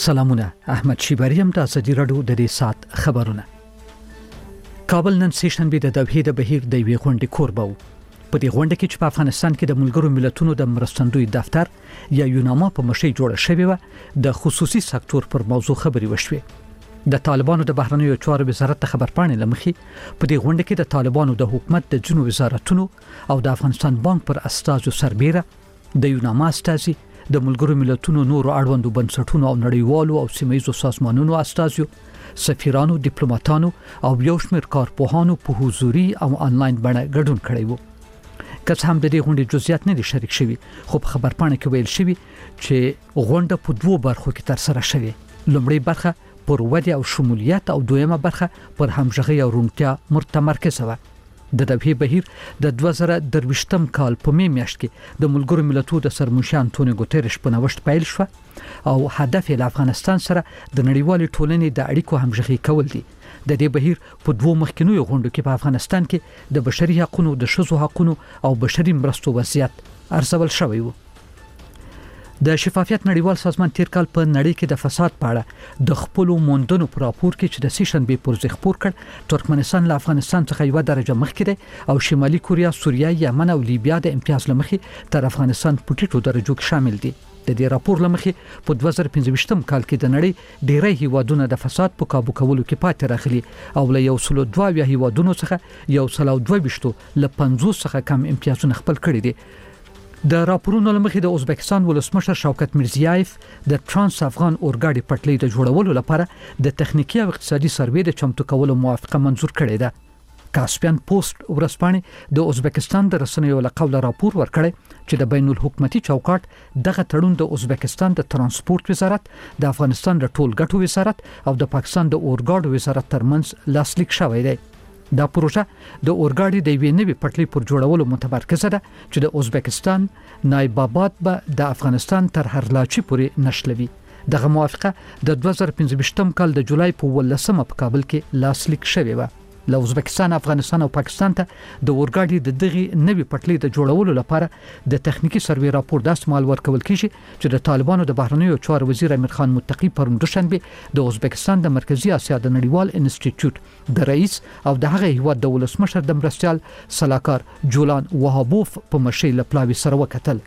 سلامونه. احمد شیبریم د ازادي رادیو د دې سات خبرونه. کابل نن سیشن به د دوحې د بهیر د وی غونډې کوربه و. په دې غونډه کې چې په افغانستان کې د ملګرو ملتونو د مرستندوی دفتر یا یوناما په مشرۍ جوړه شوې و د خصوصي سکتور پر موضوع خبري وشوي. د طالبانو د بهرنیو چارو وزارت خبرپاڼې لمخي په دې غونډه کې د طالبانو د حکومت د جنو وزارتونو او د افغانستان بانک پر استازو سربېره د یوناما استازي د ملګرو ملتونو نورو اړوندو بنسټونو او نړیوالو او سیمه‌ییزو سازمانونو استازو، سفیرانو، ډیپلوماټانو او یو شمېر کارپوهانو په حضوري او انلاین بڼه ګډون کړی و. که څه هم د دې غونډې جزئیات نه دي شریک شوي، خو په خبرپاڼه کې ویل شوي چې غونډه په دوه برخو کې ترسره شوې. لومړی برخه پر ودې او شمولیت او دویمه برخه پر همغږي او روڼتیا متمرکز و. د دوحې بهیر د 2023م کال په می میاشت کې د ملګرو ملتونو د سرمنشي انټونیو ګوتریش په نوښت پیل شو او هدف یې له افغانستان سره د نړیوالې ټولنې د اړیکو همغږي کول دي. د دې بهیر په دوه مخکینیو غونډو کې په افغانستان کې د بشري حقوقو، د ښځو حقوقو او بشري مرستو وضعیت ارزول شوی و. د شفافیت نړیوال سازمان تیر کال په نړۍ کې د فساد په اړه د خپل موندنو پر راپور کې چې د سیشن به پرځ خبر کړ، ترکمنستان له افغانستان څخه یو درجه مخکې دی او شمالي کوریا، سوریه، یمن او لیبیا د امتیاز لمخې تر افغانستان په ټیټو درجو کې شامل دي. د دې راپور لمخې په 2015م کال کې د نړۍ ډیری هیوادونو د فساد په کابو کولو کې پاتې راغلي او له 102 هیوادونو څخه 122 له 50 څخه کم امتیازونه خپل کړي دي. د راپورونو لمخې د ازبکستان ولسمشر شوکت میرزیایف د ترانس افغان اورګاډي پټلۍ د جوړولو لپاره د تخنیکی او اقتصادي سروې د چمتو کولو موافقه منزور کړې ده. کاسپیان پوسټ ورځپاڼې د ازبکستان د رسنیو له قوله راپور ورکړی چې د بین الحکومتي چوکاټ دغه تړون د ازبکستان د ترانسپورت وزارت، د افغانستان د ټولګټو وزارت او د پاکستان د اورګاډو وزارت ترمنځ لاسلیک شوی دی. دا پروژه د اورګاډي د یوې نوې پټلۍ پر جوړولو متمرکزه ده چې د ازبکستان نایب آباد به د افغانستان تر هرلاچي پورې نشلوي. دغه موافقه د 2015م کال د جولای په 18مه په کابل کې لاسلیک شوې و. له ازبکستان، افغانستان او پاکستان ته د اورګاډي د دغه نوې پټلۍ د جوړولو لپاره د تخنیکی سروې راپور داس مال ورکول کیږي چې د طالبانو د بهرنیو چارو وزیر امیر خان متقی پرون دوشنبه د ازبکستان د مرکزی اسیا د نړیوال انسټیټیوټ د رئیس او د هغه هیواد د ولسمشر د مرستيال سلاکار جولان وهابوف په مشرۍ لپلاوي سره وکتل.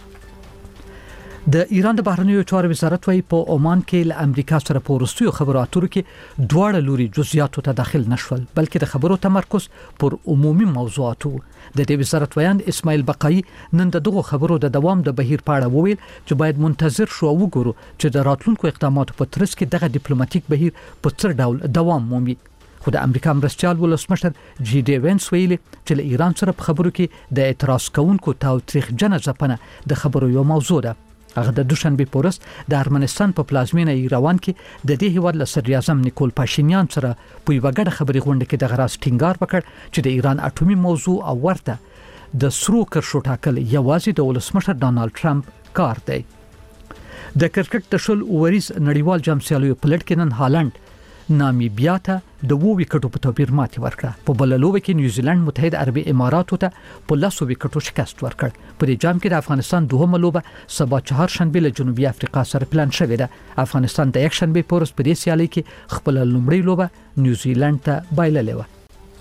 د ایران د بهرنیو چارو وزارت وايي په عمان کې له امریکا سره په وروستیو خبرو اترو کې دواړه لوري جزئیاتو ته داخل نشول، بلکې د خبرو تمرکز پر عمومي موضوعاتو. د دې وزارت ویان اسماعیل بقایي نن دغه خبرو د دوام د بهیر په اړه وویل چې باید منتظر شو او وګورو چې د راتلونکو اقداماتو په ترڅ کې دغه ډیپلوماټیک بهیر په څه ډول دوام مومي. خو د امریکا مرستيال ولسمشر جی ډي وینس ویلي چې له ایران سره په خبرو کې د اعتراض کوونکو تاوتریخجنه ځپنه د خبرو یو موضوع ده. هغه د دوشنبه پورس د ارمنستان په پلازمینه ایروان کې د دې هیواد له صدر اعظم نیکول پاشینیان سره په یو غړ خبري غونډه کې د غراس ټینګار وکړ چې د ایران اټومي موضوع او ورته د سرو کرښو ټاکل یوازې د ولسمشر ډانالډ ټرمپ کار دی. د کرکټ د شل اوریز نړیوال جام سیالیو په لړ کې نن هالند نامیبیا ته د 2 وکټو په توپیر ماتې ورکړه. په بل لوبه کې نیوزیلند متحده عربي اماراتو ته په 10 وکټو شکست ورکړ. په دې جام کې د افغانستان دوهمه لوبه سبا چهارشنبه له جنوبي افریقا سره پلان شوې ده. افغانستان د یکشنبه پورس په دې سیالي کې خپل لومړی لوبه نیوزیلند ته بایللې و.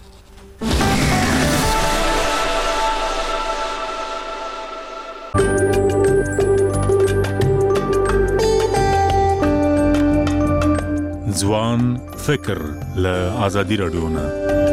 ځوان فکر له ازادي رادیو نه.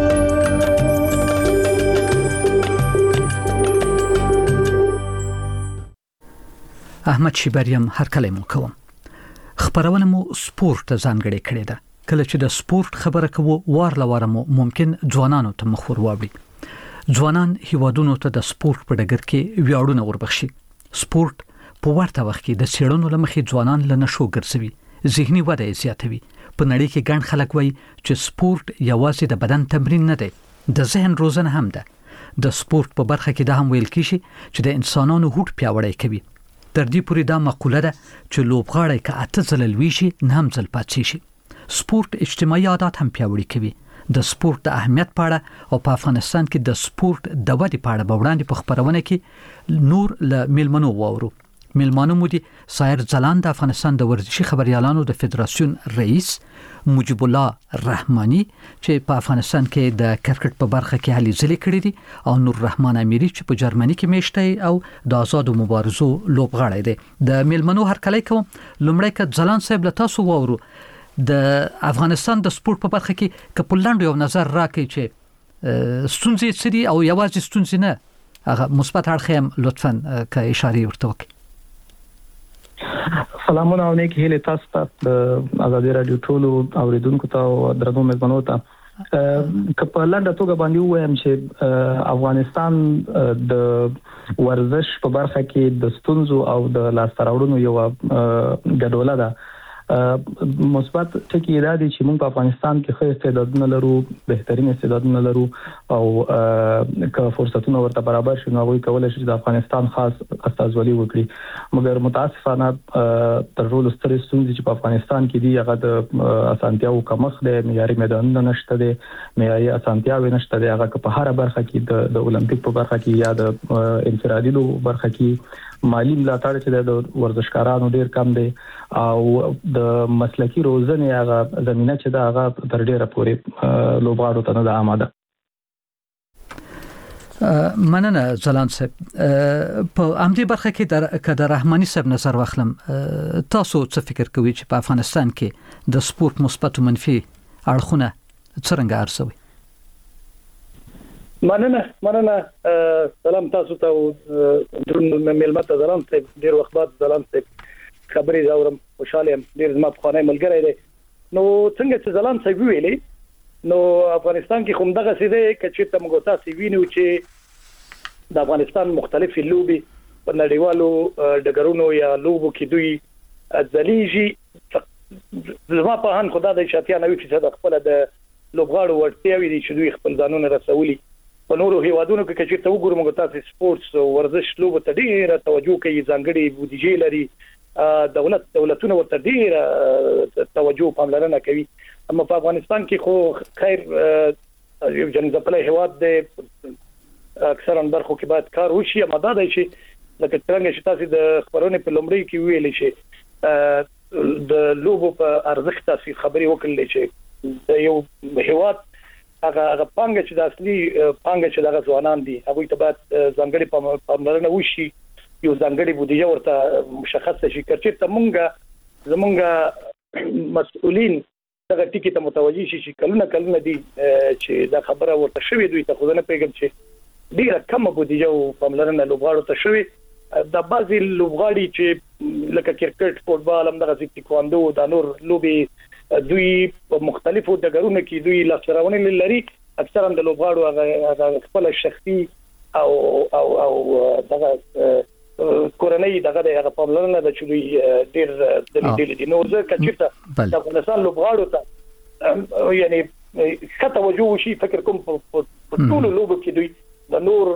احمد شیبریم هر کله مو کوم. خبرونه مو سپورت ته ځانګړې کړې ده. کله چې د سپورت خبره کوو وارلواره مو ممکن ځوانانو ته مخ ور واوړي. ځوانان هیوادونو ته د سپورت په ډګر کې ویاړونه وربخشي. سپورت په ورته وخت کې د سیړنو لمخې ځوانان له نشو ګرځوي، ذهني وده یې زیاتوي. په نړۍ کې ګڼ خلک وایي چې سپورت یوازې د بدن تمرین نه دی، د ذهن روزنه هم ده. د سپورت په برخه کې دا هم ویل کیږي چې د انسانانو هوډ پیاوړی کوي. تر دې پورې دا مقوله ده چې لوبغاړی که 8 ځله لوي شي نه هم ځل پاتې شي. سپورت اجتماعي عادات هم پیاوړي کوي. د سپورت د اهمیت په اړه او په افغانستان کې د سپورت د ودې په اړه وړاندې په خبرونه کې نور له میلمنو واورو. میلمانه مو دي سایر ځلاند د افغانستان د ورزشي خبريالانو د فدراسیون رئیس مجيب الله رحماني چې په افغانستان کې د کرکټ په برخه کې هلي ځلې کړې دي او نور رحمان اميري چې په جرمني کې میشته او د آزادو مبارزو لوبغاړی دی. د میلمنو هرکلی کوم. لومړی که ځلان صاحب له تاسو وورو د افغانستان د سپورت په برخه کې کپلند یو نظر راکړي چې ستونزې سری او یوازې ستونزې نه هغه مثبت اړخ لطفاً که اشاره ورته وکړي. سلامونه او نیک هیله تاسو ته د آزادي رادیو ټولو اوریدونکو ته او درنو مېزمنو ته په لنډه توګه باندې وایم چې افغانستان د ورزش په برخه کې د ستونزو او د لاسته راوړنو یو ګډوله ده. مثبت ټکی دا دی چې موږ په افغانستان کې ښه استعدادونه لرو، بهترین استعدادونه لرو او که فرصتونه ورته برابر شي نو هغه کولای شي د افغانستان خاص استازولي وکړي. مګر متاسفانه تر ټولو سترې ستونزې چې په افغانستان کې دي هغه د اسانتیاو کمښت دی، معیاري میدانونه نشته دي، معیاري اسانتیاوې نشته دي. هغه په هر برخه کې د اولمپیک په برخه کې یا د انفرادي لوبو برخه کې مالی ملاتړ چې د ورزشکارانو ډیر کم دی او د مسلکی روزنې هغه زمينه چې دا هغه تر ډیره پورې لوبغاړو ته نه آماده. مننه ځلان صاحب. په امدی برخه کې د رحماني صاحب نظر واخلم، تاسو څه فکر کوئ چې په افغانستان کې د سپورت مثبت او منفي اړخونه څنګه ارزوي؟ مننه سلام تاسو ته درون ملمت ځلان صاحب، ډیر وخت بعد ځلان صاحب خبرې زاورم، خوشاله يم، ډیر زما په خانه ملګری دی. نو څنګه چې ځلان صاحب ویلې نو افغانستان کې کوم دغه سیده کچې ته موږ تاسو وینو چې د افغانستان مختلفې لوبي په نړیوالو ډګرونو یا لوبو کې دوی ځلیږي. زما په هان خدای د 90% خپل د لوبغاړو ورتیاوي دي چې دوی خپل ځانونه رسولي. په نورو هیوادونو کې چې ته وګورم موږ تاسو سپورتس او ورزش لوبو ته ډیره توجه کوي، ځانګړي بودیجه لري، دولتونه ورته ډیره توجه پاملرنه کوي. اما په افغانستان کې خو خیر یو جنځپلې هیواد دی، اکثرا برخو کې باید کار وشي. اما دا دی چې لکه څنګه چې تاسو د خبرونه په لومړی کې ویلې چې د لوبو په ارزښت تاسو خبرې وکړلې چې د یو هیواد هغه پانګه چې د اصلي پانګه چې د ځوانان دي هغه ته باید ځانګړي پاملرنه وشي، یو ځانګړي بودیجه ورته مشخص شي. کچې ته مونږه مسؤلین دغه ټکی ته متوجي شي چې کلونه دي چې دا خبره ورته شوې دوی ته خو نه پیګم چې ډیره کم بودیجه او پاملرنه لوبغاړو ته شوې. د بعضي لوبغاړي چې لکه کرکټ، فوټبال، هم دغه تایکواندو، د نور لوبي دوی په مختلفو ډګرونو کې دوی لاسته لري. اکثرا د لوبغاړو هغه خپل شخصي او دغه کورنۍ دغه د پاملرنه د چوي ډیر د دې نو ځکه چې د افغانستان لوبغاړو ته یعنی ښه توجه وشي. فکر کوم په ټول لوبو کې دوی د نور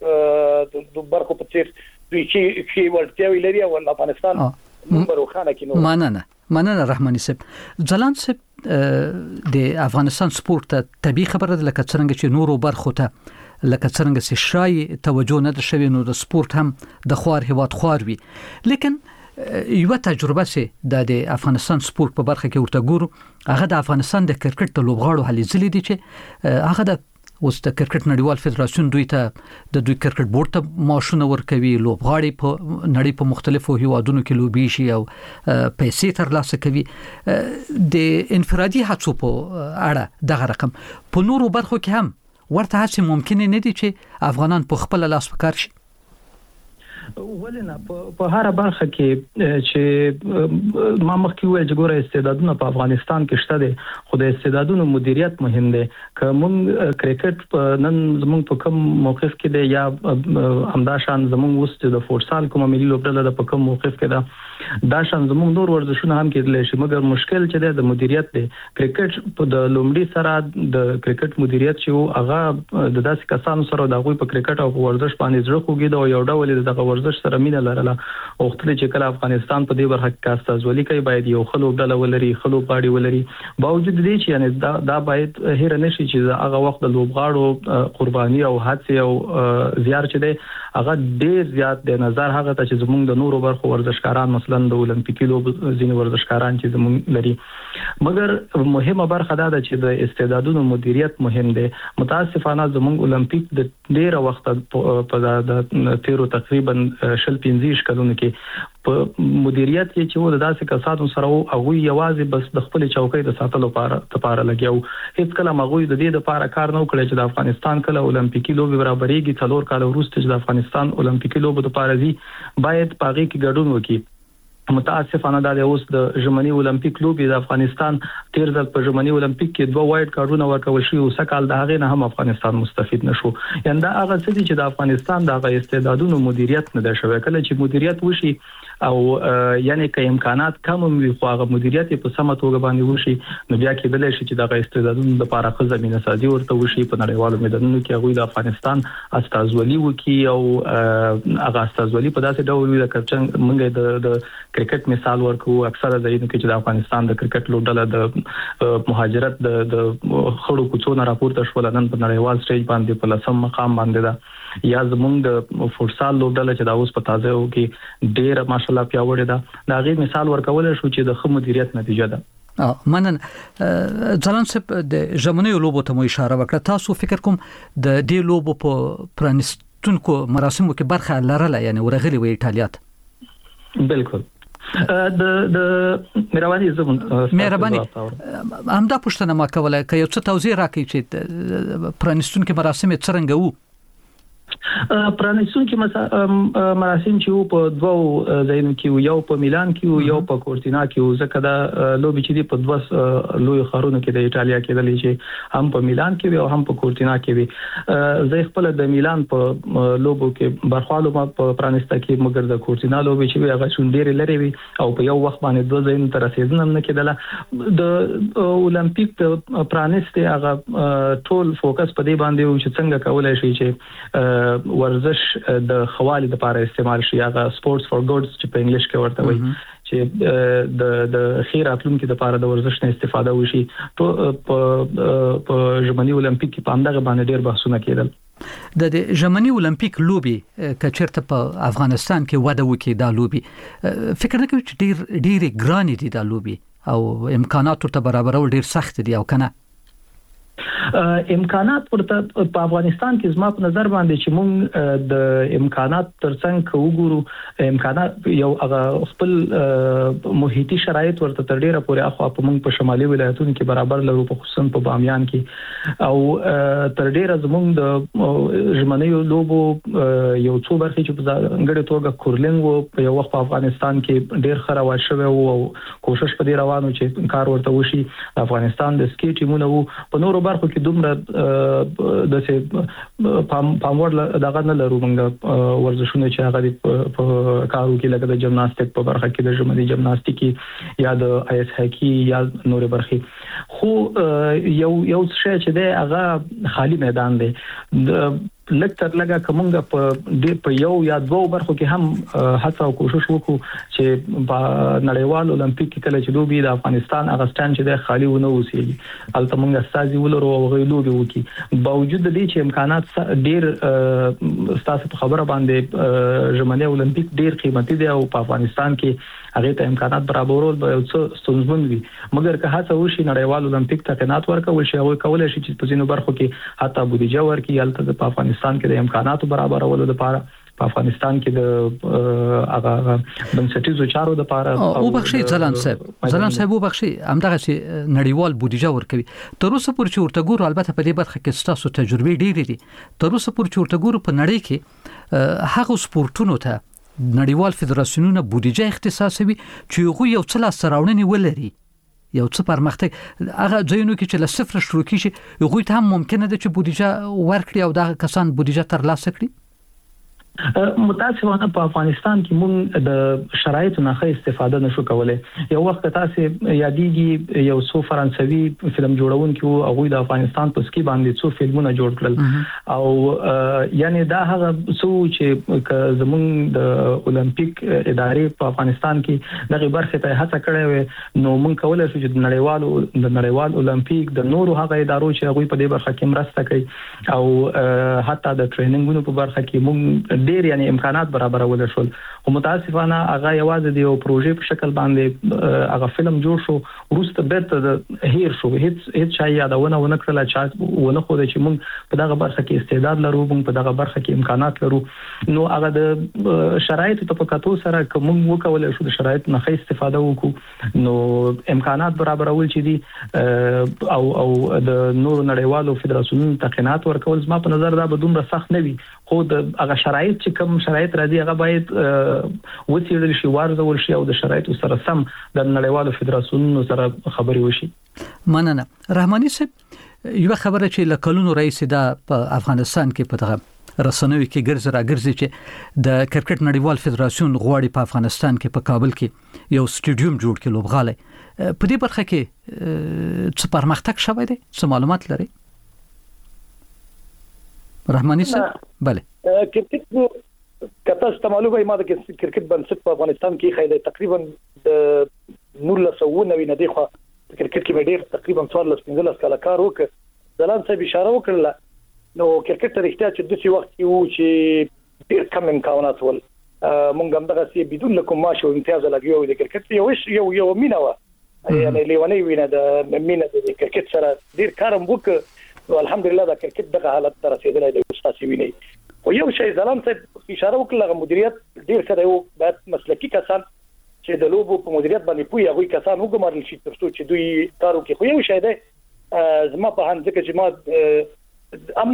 د برخو په څیر دوی چې ورتیاوي لري او افغانستان نمبر وخانه کې مننه رحماني صاحب. ځلان صاحب د افغانستان سپورت ته طبي خبره ده لکه څنګه چې نورو برخو ته لکه څنګه چې شای توجه نه شوی نو د سپورت هم د خوار هواد خوار وي. لیکن یو تجربه سه د افغانستان سپورت په برخه کې ورته ګورو هغه د افغانستان د کرکټ د لوبغاړو هلي ځلې دي چې هغه د اوس د کرکټ نړیوال فدراسیون دوی ته د دوی کرکټ بورډ ته معاشونه ورکوي، لوبغاړي په نړۍ په مختلفو هیوادونو کې لوبي شي او پیسې ترلاسه کوي. د انفرادي هڅو په اړه دغه رقم په نورو برخو کې هم ورته هڅې ممکن نه دي چې افغانان په خپل لاس وکړ شي. ولنه په هر برخه کې چې ما مخکې ویل چې ګوره استعدادونه په افغانستان کې شته دي، خو د استعدادونو مدیریت مهم دی. که مونږ کرکټ نن زمونږ په کوم موقف کې دی یا همداشان زمونږ اوس د فوټسال کومه ملي لوبډله په کوم موقف کې ده، دا شان زمونږ نور ورزشونه هم کېدلی شي. مګر مشکل چې دی د مدیریت دی. کرکټ په د لومړي سره د کرکټ مدیریت چې هغه د داسې کسانو سره د غوي په کرکټ او ورزش باندې ځړ خوګي دا یو ډول د ورزش سره مینه لرله او خپل چې کله افغانستان په دې برخه کې استازولي کوي باید یو خلوب ډله ولري، خلوب باډي ولري. باوجود دې چې یعنی دا باید هیر نشي چې هغه وخت د لوبغاړو قرباني او هڅه او زیار چې دی هغه ډیر زیات د نظر هغه ته چې زموږ د نورو برخو ورزشکاران مثلا د اولمپیکي لوبو ځینې ورزشکاران چې زموږ لري مګر مهمه برخه دا ده چې د استعدادونو مدیریت مهم دی متاسفانه زموږ اولمپیک د ډیر وخت په د تیرو تقریبا 15 کلونو کې په مدیریت کې چې و د داسې کسانو سره او یوازې بس د خپل چوکۍ د ساتلو لپاره لګیاو هیڅ کله مغوی د دې لپاره کار نه وکړي چې د افغانستان کله اولمپیکي لوبي برابرېږي 3 کال وروسته چې د افغانستان اولمپیکي لوبو لپاره زی باید پاغي کې ګډون وکړي متاسفانه دا اوس د ژمنی اولمپیک لوبي د افغانستان تیر ځل په ژمنی اولمپیک کې 2 وایډ کارډونه ورکول شي او سکهال د هغه نه هم افغانستان مستفید نشو یعنی دا هغه څه چې د افغانستان د استعدادونو مدیریت نه ده شوی کله چې مدیریت وشي او یعنی که امکانات کم وي خو هغه مدیریت په سمه توګه باندې وشي نو بیا کې بلې شي چې د استعدادونو لپاره خو زمينه سازي ورته وشي په نړیوالو میدانونو کې هغه د افغانستان استازولي وکي او هغه استازولي په داسې ډول وي لکه موږ د کرکټ مثال ورکو اکثره ځایونو کې چې د افغانستان د کرکټ لوبډله د مهاجرت د خړو کوڅو نه راپورته شول نن په نړیوال سټیج باندې په لسم مقام باندې دا یا زموږ د فوټسال لوبډله چې دا اوس په تازه او کې ډېر ماشاءالله پیاوړې ده دا غي مثال ورکول شو چې د خو مدیریت نتیجه ده منن ځلان صاحب د ژمنی لوبو ته مو اشاره وکړه تاسو فکر کوم د دې لوبو په پرانستونکو مراسمو کې برخه لرله یعنی ورغلي وي ایټالیا بالکل د مهرباني همدا پښتنه ما کوله که یو څه توضیح راکړئ چې پرانستونکو مراسم څنګه وو پرانستونکو مراسم چې په دوو ځایونو کې یو په میلان کې یو په کورتینا کې ځکه دا لوبي چې په دوه لوی ښارونو کې د ایتالیا کې دلې چې هم په میلان کې او هم په کورتینا کې وي زه خپل د میلان په لوبو کې برخوالو په پرانسته کې مګر د کورتینا لوبي چې هغه شوندېر لري وي او په یو وخت باندې دوه ځایونو تر رسیدنه نه کېدله د اولمپیک په پرانسته هغه ټول فوکس په دې باندې و چې څنګه کولای شي چې ورزش د خوالي لپاره استعمال شي هغه سپورتس فور ګډز چې په انګلیش کې ورته وایي چې د خیر اتلونکو لپاره د ورزش نه استفاده وشي په ژمنی اولمپیک کې په اندغه باندې ډېر بحثونه کېدل د ژمنی اولمپیک لوبي کچرته په افغانستان کې وده وکړي دا لوبي فکر نه کوي چې ډېر ګران دي دا لوبي او امکانات ته برابرول ډېر سخت دي او کنه امکانات ورته په افغانستان کې زما په نظر باندې چې مونږ د امکانات ترڅنګ وګورو امکانات یو هغه خپل محیطي شرایط ورته تر ډیره پورې اخوا په مونږ په شمالي ولایتونو کې برابر لرو په خصوصا په بامیان کې او تر ډیره زمونږ د ژمنیو لوبو یو څو برخې چې په ځانګړي توګه کورلینګ په یو وخت په افغانستان کې ډیر خراب شوی او کوشش په دې روانو چې کار ورته وشي افغانستان د سکی ټیمونو په نورو برخو کې دومره د څه پاموړ دغه نه لرو موږ ورزشونه چې هغه په کارو کې لکه د جمناستیک په برخه کې د ژمنی جمناستیکي یا د آیس هاکی یا نور برخې خو یو شی چې دی هغه خالی میدان دی لکتر لګه کومګه په یو یا دوه برخو کې هم هڅه او کوشش وکړو چې په نړیوال اولمپیک کې کله چې لوبي د افغانستان اغستان چې د خالی ونه وسیږي البته موږ استازي ولرو او غوړو وکړي باوجود د دې چې امکانات ډیر ستاسو په خبره باندې ژمنه اولمپیک ډیر قیمتي دی او په افغانستان کې هغه ته امکانات برابرول به یو څه ستونزمن وي مګر که هڅه وشي نړیوال اولمپیک ته قناعت ورکول شي او کولای شي چې په ځینو برخو کې حتی بودیجه ورکړي البته په افغانستان کې د امکاناتو برابرولو لپاره په افغانستان کې د هغه بنسټیزو چارو لپاره او بخشي ځلان صاحب وبخشي همدغه نړیوال بودیجه ورکوي تر اوسه پورې چې ورته ګورو البته په دې برخه کې ستاسو تجربه ډېرې دي تر اوسه پورې چې ورته ګورو په نړۍ کې هغه سپورتونو ته نړیوال فدراسیونونه بودیجه اختصاصوي چې یو څه لاس راوړنې ولري یو څه پرمختګ هغه ځایونو کې چې له صفر شروع کیږي یو غوښته هم ممکنه ده چې بودیجه ورکړي او دا کسان بودیجه ترلاسه کړي متاسفانه په افغانستان کې موږ د شرایطو نه ښه استفاده نشو کولای یو وخت تاسو یادېږي یو څو فرانسوي فلم جوړونکي او هغه د افغانستان په سکی باندې څو فلمونه جوړ کړل او یعنی دا هغه څو چې زموږ د اولمپیک ادارې په افغانستان کې دغه برخه ته هڅه کړې و نو موږ کولای شو چې د نړیوال اولمپیک د نورو هغه ادارو چې هغه په دې برخه کې مرسته کوي او حتی د ټریننګونو په برخه کې موږ ډیر یعنی امکانات برابرول شول خو متاسفانه هغه یوازې د یو پروژې په شکل باندې هغه فلم جوړ شو وروسته بیرته هیر شو هیڅ شای یادونه ونه کړل چې ونه خو چې موږ په دغه برخه کې استعداد لرو موږ په دغه برخه کې امکانات لرو نو هغه د شرایطو په کتو سره کوم وکول شو د شرایط نه استفاده وکړو نو امکانات برابرول چې دي او د نور نړیوالو فدراسیونونو تقنینات ورکول زما په نظر دا به دومره سخت نه وي خو د هغه شرایط چې کوم شرایط راځي هغه باید وڅېړل شي وارزول شي او د شرایطو سره سم د نړیوالو فدراسیونونو سره خبري وشي مننه رحماني صاحب یو خبره چې لکلونو رئیس دا په افغانستان کې په دغه رسنوي کې ګرځي چې د کرکټ نړیوال فدراسیون غواړي په افغانستان کې په کابل کې یو سټیډیوم جوړ کړي لوبغاله په دې برخه کې څه پرمختګ شوی دی څه معلومات لري رحماني صاحب بله کرکټ کته استعمالوي ما د کرکټ بنسټ په افغانستان کې خیلی تقریبا د 1990 نه دی خو کرکټ کې ډېر تقریبا 14-15 کال کار وکړ ځلان صاحب اشاره وکړه نو کرکټ ته اړتیا چې د څه وخت یو چې ډېر کم امکانات ول مونږ هم دغه سي بدون کوم معاش او امتیاز لګیو د کرکټ یو مینا و یعنی لیونی وینه د مینا د کرکټ سره ډېر کارم وکړ او الحمدلله دا کرکټ دغه حالت ته رسیدلی دی استاد ویني او یو شی ځلان صاحب اشاره وکړه مدیریت ډېر ښه دی او باید مسلکی کسان چې د لوبو په مدیریت باندې پوي هغه کسان وګمارل شي ترڅو چې دوی کارو کې خو یو شی دی زما په هان ځکه چې ما ام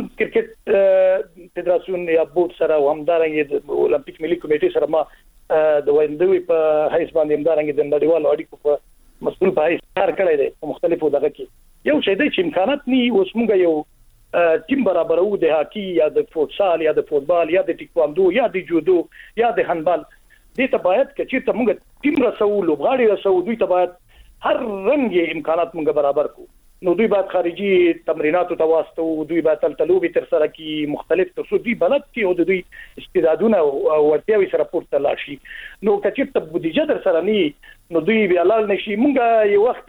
کرکټ فدراسیون یا بورډ سره او همدارنګه د اولمپیک ملي کمیټې سره ما د ویندوی په حیث باندې همدارنګه د نړیوالو اړیکو په مسؤل په حیث کار کړی دی په مختلفو دغه کې یو شی دی چې امکانات ني اوس موږ یو ټیم برابرو د هاکی یا د فوتسال یا د فوتبال یا د ټیکواندو یا د جودو یا د هاندبال دې ته باید چې ته موږ ټیم رسو لوبغاړي رسو دوی ته باید هر رنګ امکانات موږ برابر کو نو دوی باید خارجي تمریناتو ته واسطو دوی باید تلتلوبي تر سره کی مختلف ترڅو دوی بلد کی او دوی استعدادونه او ورتیاوي سره پورته لاشي نو کچې ته بودیجه در سره ني نو دوی بیا لال نشي مونږه یو وخت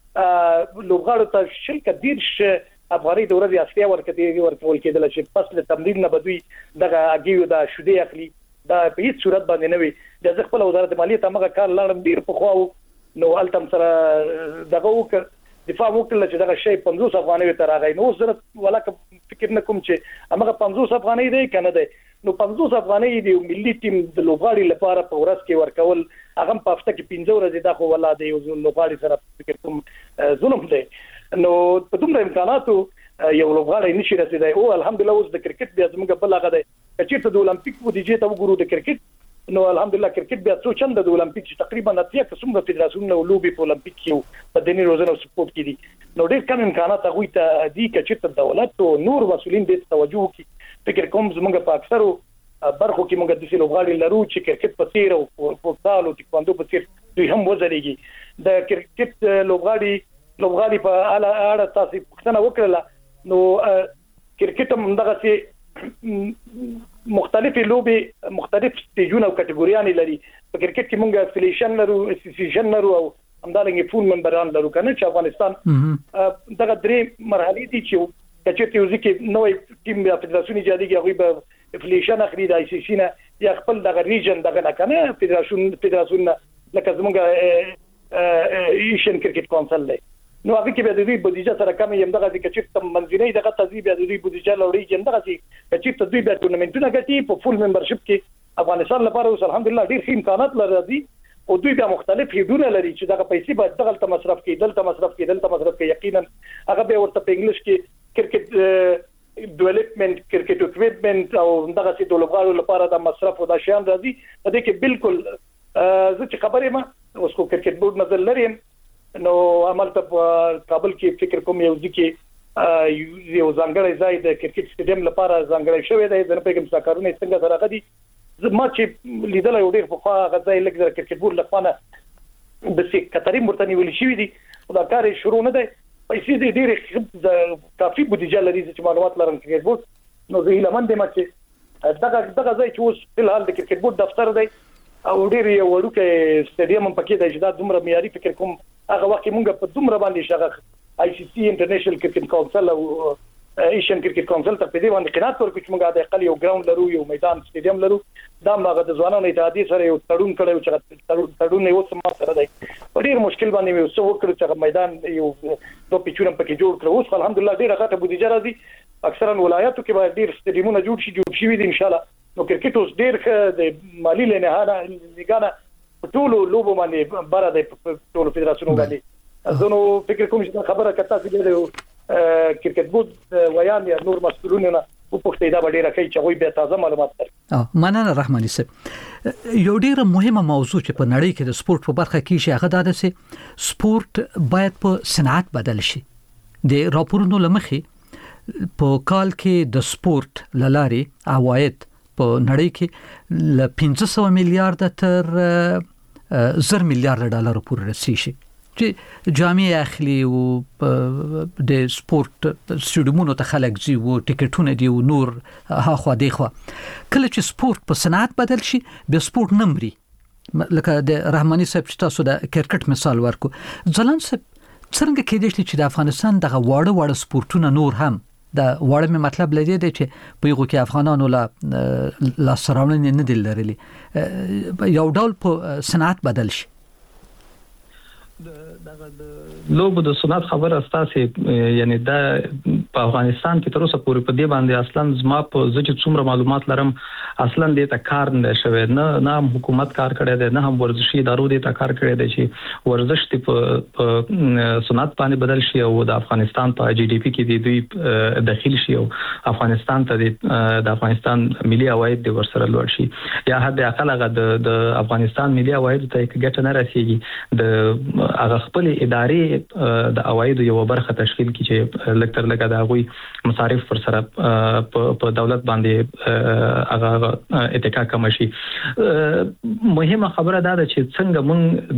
لوبغاړو ته شرکت دیرش افغاني د ورځې اصلي ورکول کېدل چې پس له تمرین نه بدوي دغه اگیو دا شوده اخلي دا په هیڅ صورت باندې نه وي د خپل وزارت مالیه ته مګه کار لاړم ډیر په خو نو التم سره دغه وکړ دفاع وکړل چې دغه شی 50 افغاني ته راغی نو زه ولاکه فکر نه کوم چې هغه 50 افغاني دی کنه دی نو 50 افغاني دی ملي ټیم د لوبغاړي لپاره په ورځ کې ورکول هغه په هفته کې 15 ورځې دا خو ولا دی یو لوبغاړي سره فکر کوم ظلم دی نو په دومره امکاناتو یو لوبغاړي نشي رسیدای او الحمدلله اوس د کرکټ بیا زموږ بل هغه دی چې ته د اولمپیک بودیجه ته وګورو د کرکټ نو الحمدلله کرکټ بیا څو چنده د اولمپیک تقریبا اتیا قسم د فدراسیون او لوبي په اولمپیک کې په دني روزنه سپورت کې دي نو ډېر کم امکانات هغه ته دي چې ته دولت او نور مسولین دې توجه کوي فکر کوم زموږ په اکثرو برخو کې موږ د سیلو غاړي لرو چې کرکټ په تیر او فوتبال او ټیکواندو په تیر دوی هم وځلېږي د کرکټ لوبغاړي په اړه تاسو پوښتنه وکړه نو کرکټ هم دغه سي مختلفې لوبې مختلف سټیجونه او کټګوریانې لري په کرکټ کې موږ افیلیشن لرو اسوسییشن لرو او همدارنګه فول ممبران لرو کنه چې افغانستان دغه درې مرحلې دي چې کچې یو ځکه نوې ټیم یا فدراسیون ایجادي هغه به افیلیشن اخلي د آی سی سی نه یا خپل دغه ریجن دغه نه کنه فدراسیون لکه زموږ ایشین کرکټ کونسل دی نو هغه کې به د دوی بودیجه سره کم یم دغه چې تم منځنۍ دغه تذیب د دوی بودیجه لوري چې دغه چې ته دوی به ټورنمنټونه ګټي په فول ممبرشپ کې افغانستان لپاره اوس الحمدلله ډیر ښه امکانات لري او دوی به مختلف هیډونه لري چې دغه پیسې به دغه مصرف کې دلته مصرف کې یقینا هغه به ورته په انګلیش کې کرکټ ډیولپمنٹ کرکټ اکوپمنٹ او دغه چې د لوبغاړو لپاره د مصرف او د شیان راځي په دې کې بالکل زه چې خبرې ما اوس کو کرکټ بورډ نظر لري نو عمل ته کابل کې فکر کوم یو ځکه یو ځانګړی ځای د کرکټ سټیډیم لپاره ځانګړی شوی دی د پیغام ساکارونه څنګه سره غدي ما چې لیدل یو ډیر په غځای لګ د کرکټ بورډ لپاره د سي قطري مرتنی ویل شوی دی دا کار شروع نه دی پیسې دې ډیر کافي بودیجه لري چې معلومات لرم کرکټ بورډ نو زه لمن دې ما چې دغه ځای چې اوس په حال د کرکټ بورډ دفتر دی او ډیر یو وړوکی سټیډیم په کې د اجازه دومره معیاري فکر کوم هغه وخت مونږ په دومره باندې شغه آی سی سی انټرنیشنل کرکټ کونسل او ایشین کرکټ کونسل ته په دې باندې قناعت ورکړو چې موږ د اقل یو ګراوند لرو یو میدان سټیډیم لرو دا موږ د ځوانانو اتحادیې سره یو تړون کړو چې تړون یې اوس ما سره دی په ډیر مشکل باندې یو څه وکړو چې میدان یو دوه پیچونه پکې جوړ کړو اوس الحمدلله ډیره غټه بودیجه راځي اکثرا ولایتو کې به ډیر سټیډیمونه جوړ شي دي ان شاء الله نو کرکټ اوس ډیر د مالی لنهانه ټول لوبو باندې بار د ټول فدراسیونو باندې زنو فکر کوم چې خبره کته چې د کرکټ بورډ ویان یا نور مسؤلینونه په پښتو دا ډیره کوي چې وي به تازه معلومات لري مننه رحماني صاحب یو ډیره مهمه موضوع چې په نړۍ کې د سپورت په برخه کې شي هغه دا چې سپورت باید په صنعت بدل شي د راپورونو لمخې په کال کې د سپورت لاري عواید په نړۍ کې ل 1500 میلیارډ تر 1000 میلیارډ ډالر پورې رسیږي چې جامع اخلي او د سپورت سټیډیمونو ته خلک زی او ټیکټونه دی او نور هاخوا دیخوا کله چې سپورت په صنعت بدل شي به سپورت نمري لکه د رحماني صاحب چې تاسو د کرکټ مثال ورکو ځلان صاحب څنګه کېدای شي چې د افغانستان دغه واړه سپورتونه نور هم دا وړه مطلب لري چې په یو کې افغانانو لا سراونې نه دي لرلي یو ډول په صنعت بدل شي د لوبو د صنعت خبره اساسي یعنی دا په افغانستان کې تر اوسه پورې په دې باندې اصلا زما په ځکه څومره معلومات لرم اصلا دې ته کار نه شوی نه حکومت کار کړی دی نه هم ورزشي ادارو دې ته کار کړی دی چې ورزش په صنعت باندې بدل شي او د افغانستان په جی ډي پی کې دوی داخل شي او افغانستان ته د افغانستان ملي عواید د ورسره لوړ شي یا حد اقل هغه د افغانستان ملي عواید ته ګټه نه رسیږي د هغه خپل ادارې د عوایدو یو برخه تشکیل کړي چې لکتر لګا د غوي مصارف پر سره په دولت باندې هغه اتکا کم شي مهمه خبره دا ده چې څنګه موږ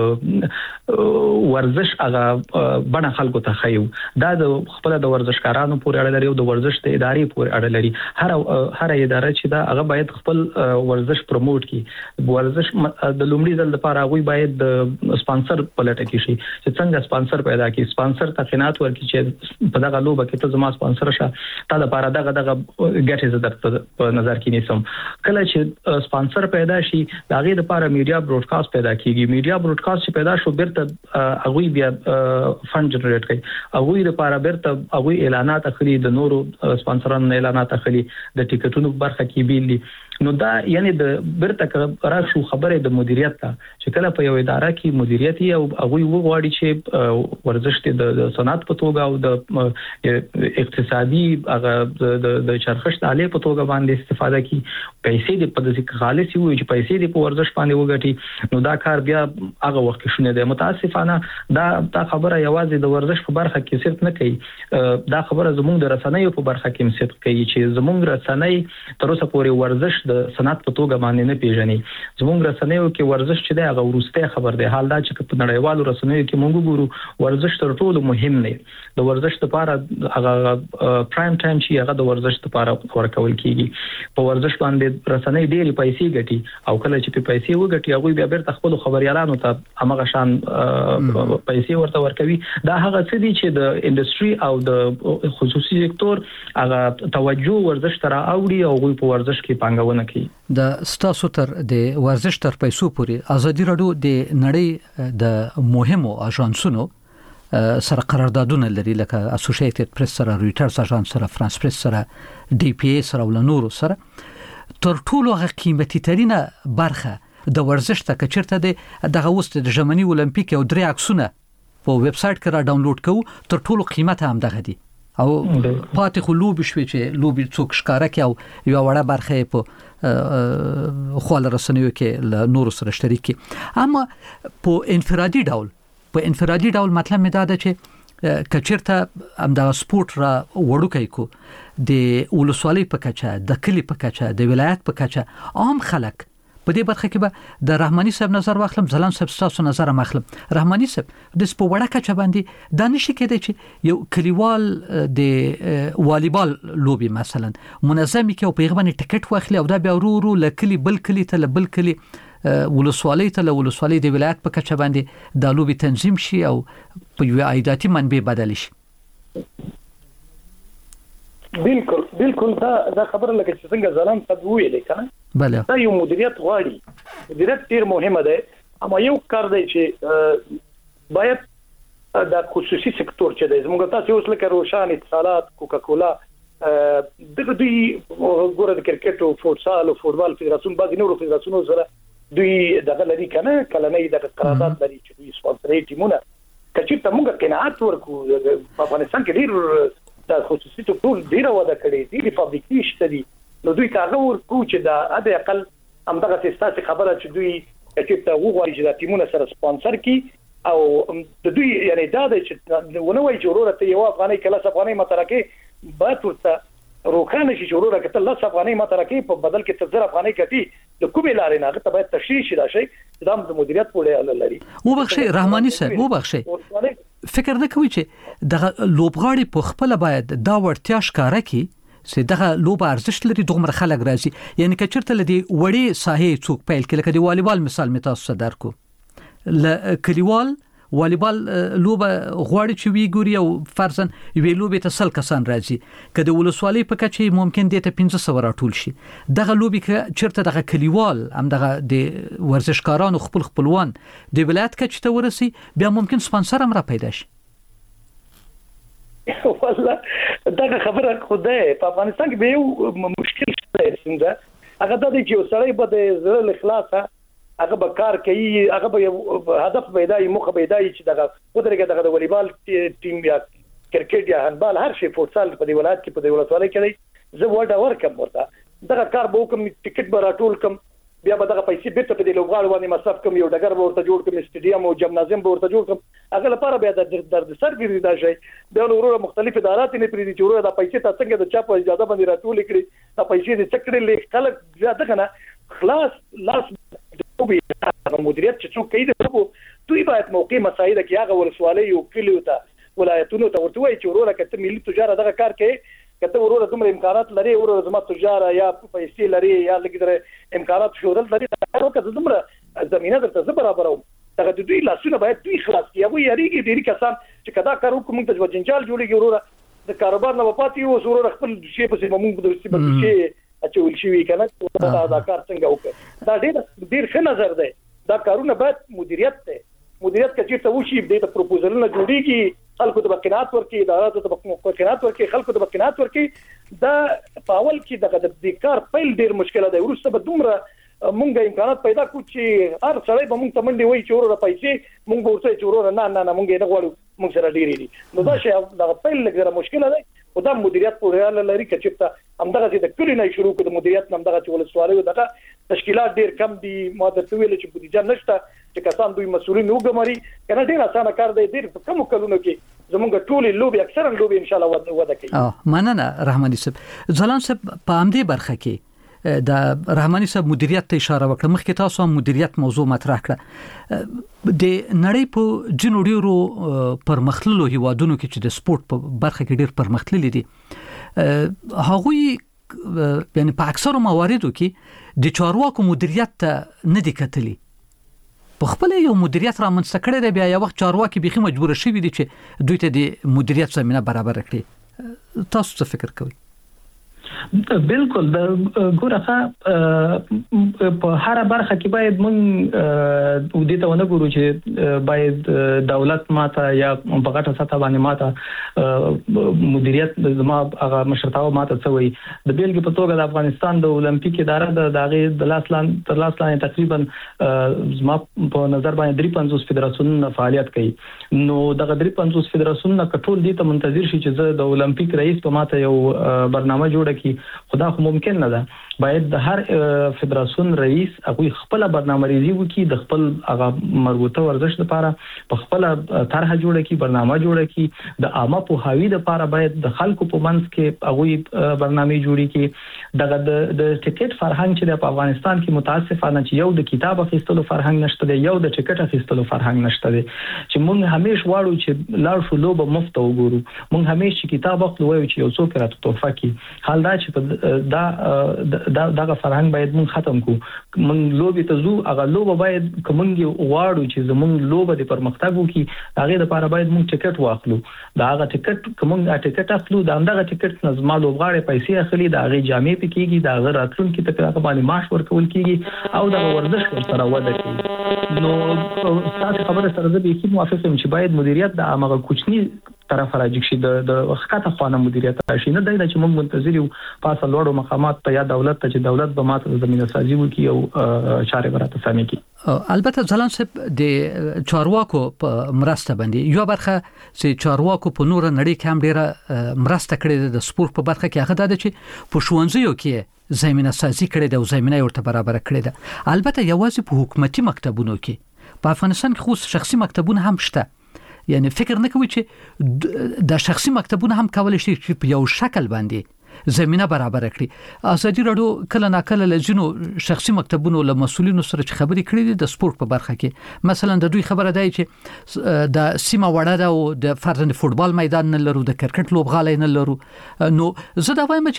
د ورزش هغه بڼه خلکو ته خایو دا د خپل د ورزشکارانو پورې اړه لري او د ورزش د ادارې پورې اړه لري هر اداره چې دا هغه باید خپل ورزش پروموټ کړي ورزش د لومړي ځل لپاره غوي باید د سپانسر پلټه کې شي چې څنګه سپانسر پیدا کړي سپانسر ته قناعت ورکړي چې په دغه لوبه کې ته زما سپانسر شه تا لپاره دغه ګټه زده په نظر کې نیسم کله چې سپانسر پیدا شي دغه لپاره میډیا براډکاسټ پیدا کیږي میډیا براډکاسټ چې پیدا شو بیرته هغه بیا فند جنریټ کوي هغه لپاره بیرته هغه اعلانات اخلي د نورو سپانسرانو اعلانات اخلي د ټیکټونو برخه کې بیلي نو دا یعنی د بیرته راشو خبره د مدیریت ته چې کله په یو اداره کې مدیریت او هغه وغواړي چې ورزش د صنعت په توګه او د اقتصادي هغه د چرخش تعالی په توګه باندې استفاده کوي پیسې د په دې خالص وي چې پیسې د په ورزش باندې وګټي نو دا کار بیا هغه وخت کې شونه ده متاسفانه دا خبره یوازې د ورزش په برخه کې صرف نه کوي دا خبره زموږ د رسنیو په برخه کې هم صرف کوي چې زموږ رسنۍ تر اوسه پورې ورزش د صنعت په توګه باندې نه پیژني زموږ رسنیو کې ورزش چې د هغه ورسته خبر دی حال دا چې په نړیوالو رسنیو کې موږ ګورو ورزش تر ټولو مهم دی د ورزش لپاره هغه پرایم ټایم چې هغه د ورزش لپاره ورکول کیږي په ورزش باندې رسنۍ ډېری پیسې ګټي او کله چې پیسې وګټي هغه بیا بیرته خپل خبريالانو ته هغه شان پیسې ورته ورکوي دا هغه څه دي چې د انډستری او د خصوصي سکتور هغه توجه ورزش تر اوړي او غوي په ورزش کې پانګونه د ستاسو تر د ورزش تر پیسو پورې ازادي راډیو د نړۍ د مهمو اژانسونو سره قراردادونه لري لکه اسوسییټډ پریس سره رويټرز اژانس سره فرانس پریس سره ډي پی ای سره ولنورو سره تر ټولو قیمتي ترينه برخه د ورزش ته کچرته دغه وست د ژمنی اولمپیک او درې عکسونه په ویب سټ کې را ډاونلوډ کوو تر ټولو قیمت هم دغه دی او پاتې خو لوبي شوي چې لوبي څوک ښکارا کوي او یو وړه برخه په خپل رسنیو کې له نورو سره شریک اما په انفرادي ډول مطلب می دا ده چې کچرته امدا سپورت را وړوکای کو د ولسوالۍ په کچه د کلی په کچه د ولایت په کچه عام خلک په دې برخه کې به د رحماني صاحب نظر واخلم ځلان صاحب تاسو نظر مخلم رحماني صاحب د سپوړه کچه باندې دانش کېدای چې یو کلیوال د والیبال لوبي مثلا منظمي کې او پیغمبري ټیکټ واخلي او دا بیا ورو لکلی بل کلی ته بل کلی ولسوالۍ ته ولسوالۍ د ولایت په کچه باندې د لوبي تنظیم شي او په یو عایداتي منبع بدل شي بالکل دا خبره لکه چې څنګه ځلان صاحب ویلې کنه بله دا یو مدیریت غواړي مدیریت ډیر مهمه ده اما یو کار دی چې باید دا خصوصي سکتور چې دی زموږ تاسو اوس لکه روشان اتصالات کوکاکولا دغه دوی ګوره د کرکټ او فوتسال او فوتبال فدراسیون بعض نورو فدراسیونو سره دوی دغه لري کنه کلنۍ د قرارداد لري چې دوی سپانسري ټیمونه کچې ته موږ قناعت ورکو په افغانستان کې ډیر د خصوصي سکتور ډیر وده کړې دي فابریکې شته دي نو دوی کاغه ورکو چې دا د اقل همدغه سیستم خبره چې دوی کچې ته وګوري چې د ټیمونه سره سپانسر کی او د دوی یعنی دا چې ونه وایي چې ورته یو افغاني کله افغاني مترکه باید ورته روخانه شي ضرورت کته الله افغاني مترکه په بدل کې تزر افغاني کتی د کومې لارې نه ته باید تشریح شي دا شي د مدیریت په اړه لري وبخښي رحماني صاحب وبخښي فکر نه کوي چې د لوبغاړي په خپل باید دا ورتیا ښکارا کی چې دغه لوب ارزښت لري دومره خلک راځي یعنی کچرته لدی وړي ساحې څوک پیل کله کدي والیبال مثال می تاسو درکو کلیوال والیبال لوبه غواړي چې وی ګوري او فرضاً وی لوبه ته سل کسان راځي کله ولسوالۍ په کچې ممکن دي ته 1500 راټول شي دغه لوبه چیرته دغه کلیوال هم دغه د ورزشکارانو خپلوان د ولایت کچې ته ورسي بیا ممکن سپانسر هم را پیدا شي والله دا خبره خوده په افغانستان کې به یو مشکل شته څنګه هغه د دې چې سړی به د زړه اخلاصه هغه به کار کوي هغه به هدف پیدای مخه پیدای چې دغه قدرت دغه والیبال ټیم یا کرکټ یا هاندبال هر شي فوتسال په دی ولایت کې په دی ولایت کې زه وړه ورکم ورته دغه کار به کوم ټیکټ به راټول کم بیا به دغه پیسې بیرته په دی لوبغاړو باندې مصرف کم یو ډګر به ورته جوړ کم سټیډیم او جمنازیم به ورته جوړ کم هغه لپاره بیا د درد سرګری دا شي د ورو مختلف ادارات نه پریدي چې ورو د پیسې تاسو څنګه د چا په اجازه باندې راټول کړي د پیسې د چکرې لیک خلک زیاده کنه خلاص لاس مدیریت چې څوک کوي دوی باید موقع مساعده کې هغه ولسوالۍ او کلیو ته ولایتونو ته ورته وایي چې ورو کته ملي تجارت دغه کار کوي کته ورو دومره امکانات لري ورو زما تجارت یا پیسې لري یا لګیدره امکانات شورل لري هغه کته دومره زمينه درته برابرو دغه دوی لاسونه باید دوی خلاص کیږي وي یاريږي ډیری کسان چې کدا کارو کوم د جنجال جوړيږي ورو د کاروبار نه وپاتې او ورو خپل شی په موږ د شی اچول شي کنه دا کار څنګه وکړي دا ډیر ښه نظر دی دا کارونه باید مدیریت کې چې وشي د پروپوزلونه جوړیږي خلکو ته قناعت ورکړي اداراتو ته قناعت ورکړي خلکو ته قناعت ورکړي دا په اول کې د کار پیل ډیر مشکله ده ورسته به دومره مونږه امکانات پیدا کو چې هر سړی به مونږ ته منډي وای چې ورو پیسې مونږ ورته چې ورو نه مونږ نه غواړو مونږ سره ډیری دي نو دا شی د پیل لګره مشکله ده او دا مدیریت په اړه لري چې همدغه چې د کلی نه شروع کړو مدیریت همدغه چې ولسوالۍ دغه تشکیلات ډیر کم دي ما درته ویل چې بودیجه نشته چې کسان دوی مسؤلین وګمري کنه ډیر اسانه کار دی ډیر کم کلونو کې زمونږ ټول لوبي اکثرا لوبي ان شاء الله وده کوي مننه رحماني صاحب ځلان صاحب په همدې برخه کې د رحماني صاحب مدیریت ته اشاره وکړه مخکې تاسو هم مدیریت موضوع مطرح کړه د نړۍ په جنو ډیرو پرمختللو هیوادونو کې چې د سپورت په برخه کې ډیر پرمختللي دي هغوی یعنی په اکثرو مواردو کې د چارواکو مدیریت ته نه دي کتلي په خپل یو مدیریت را منځته کړی دی بیا یو وخت چارواکي بيخي مجبور شوي دي چې دوی ته د مدیریت زمينه برابر کړي تاسو څه فکر کوئ بالکل د ګورخه په هر برخه کې باید مونږ دې ته ونګورو چې باید دولت ماته یا په غټه سطح باندې ماته مدیریت زما هغه مشرتاو ماته څوي د بیلګې په توګه د افغانستان د اولمپیک اداره د دغه د لاس تقریبا زما په نظر باندې 53 فدراسیون فعالیت کوي نو دغه 53 فدراسیون کټول دي ته منتظر شي چې د اولمپیک رئیس په ماته یو برنامه جوړه کی خدا خو ممکن نه ده باید د هر فدراسیون رئیس هغه خپل برنامه‌ریزي وکړي د خپل هغه مربوطه ورزش لپاره په خپل طرح جوړه کی برنامه جوړه کی د عامه په هاوی لپاره باید د خلکو په منځ کې هغه برنامه جوړي کی دغه د ټیکټ فرهنګ چې په افغانستان کې متاسفانه چې یو د کتاب اخیستلو فرهنګ نشته دی یو د ټیکټ اخیستلو فرهنګ نشته دی چې موږ همیش واړو چې لاړ شو لوبه مفت وګورو موږ همیش کتاب اخلو وایو چې یو څوک راته تحفه کی حال دا دا چې دا فرهنګ باید مون ختم کو مون لوبي ته زو هغه لوبه باید کومنګي واړو چې زمون لوبه د پرمختګ وکي هغه لپاره باید مون ټیکټ واخلو دا هغه ټیکټ کومنګ ټیکټ اخلو دا همدغه ټیکټ نظم لوبغاړي پیسې اخلي دا هغه جامې پکېږي دا هغه راتلونکي ته هغه باندې معاش ورکول کیږي او دا ورزش سره وده کوي نو تاسو خبره سره زه به موافق یم چې باید مدیریت د هغه کوچنی طرف راځي چې د وخت خانه مدیریت راشي نه دی چې موږ منتظر یو پاسه لوړو مقامات ته یا دولت ته چې دولت به ماته زمينه سازي وکړي او چارې براته سمې کړي البته ځلان صاحب د چارواکو په مرسته باندې یو برخه چې چارواکو په نور نړۍ کې هم ډیره مرسته کړې د سپورت په برخه کې هغه د چې په ښوونځیو کې زمينه سازي کړې ده او زمينه ورته برابر کړې ده البته یوازې په حکومتي مکتبونو کې په افغانستان کې خو شخصي مکتبونه هم شته یعنی فکر نه کوي چې د شخصي مکتبونه هم کولای شي چې په یو شکل باندې زمينه برابر کړي ازادي رادیو کله ناکله لجنو شخصي مکتبونو له مسولینو سره چې خبرې کړې دي د سپورت په برخه کې مثلا د دوی خبره ده چې د سیمه وړه ده او د فرضاً فوتبال میدان نه لرو د کرکټ لوبغالي نه لرو نو زه دا وایم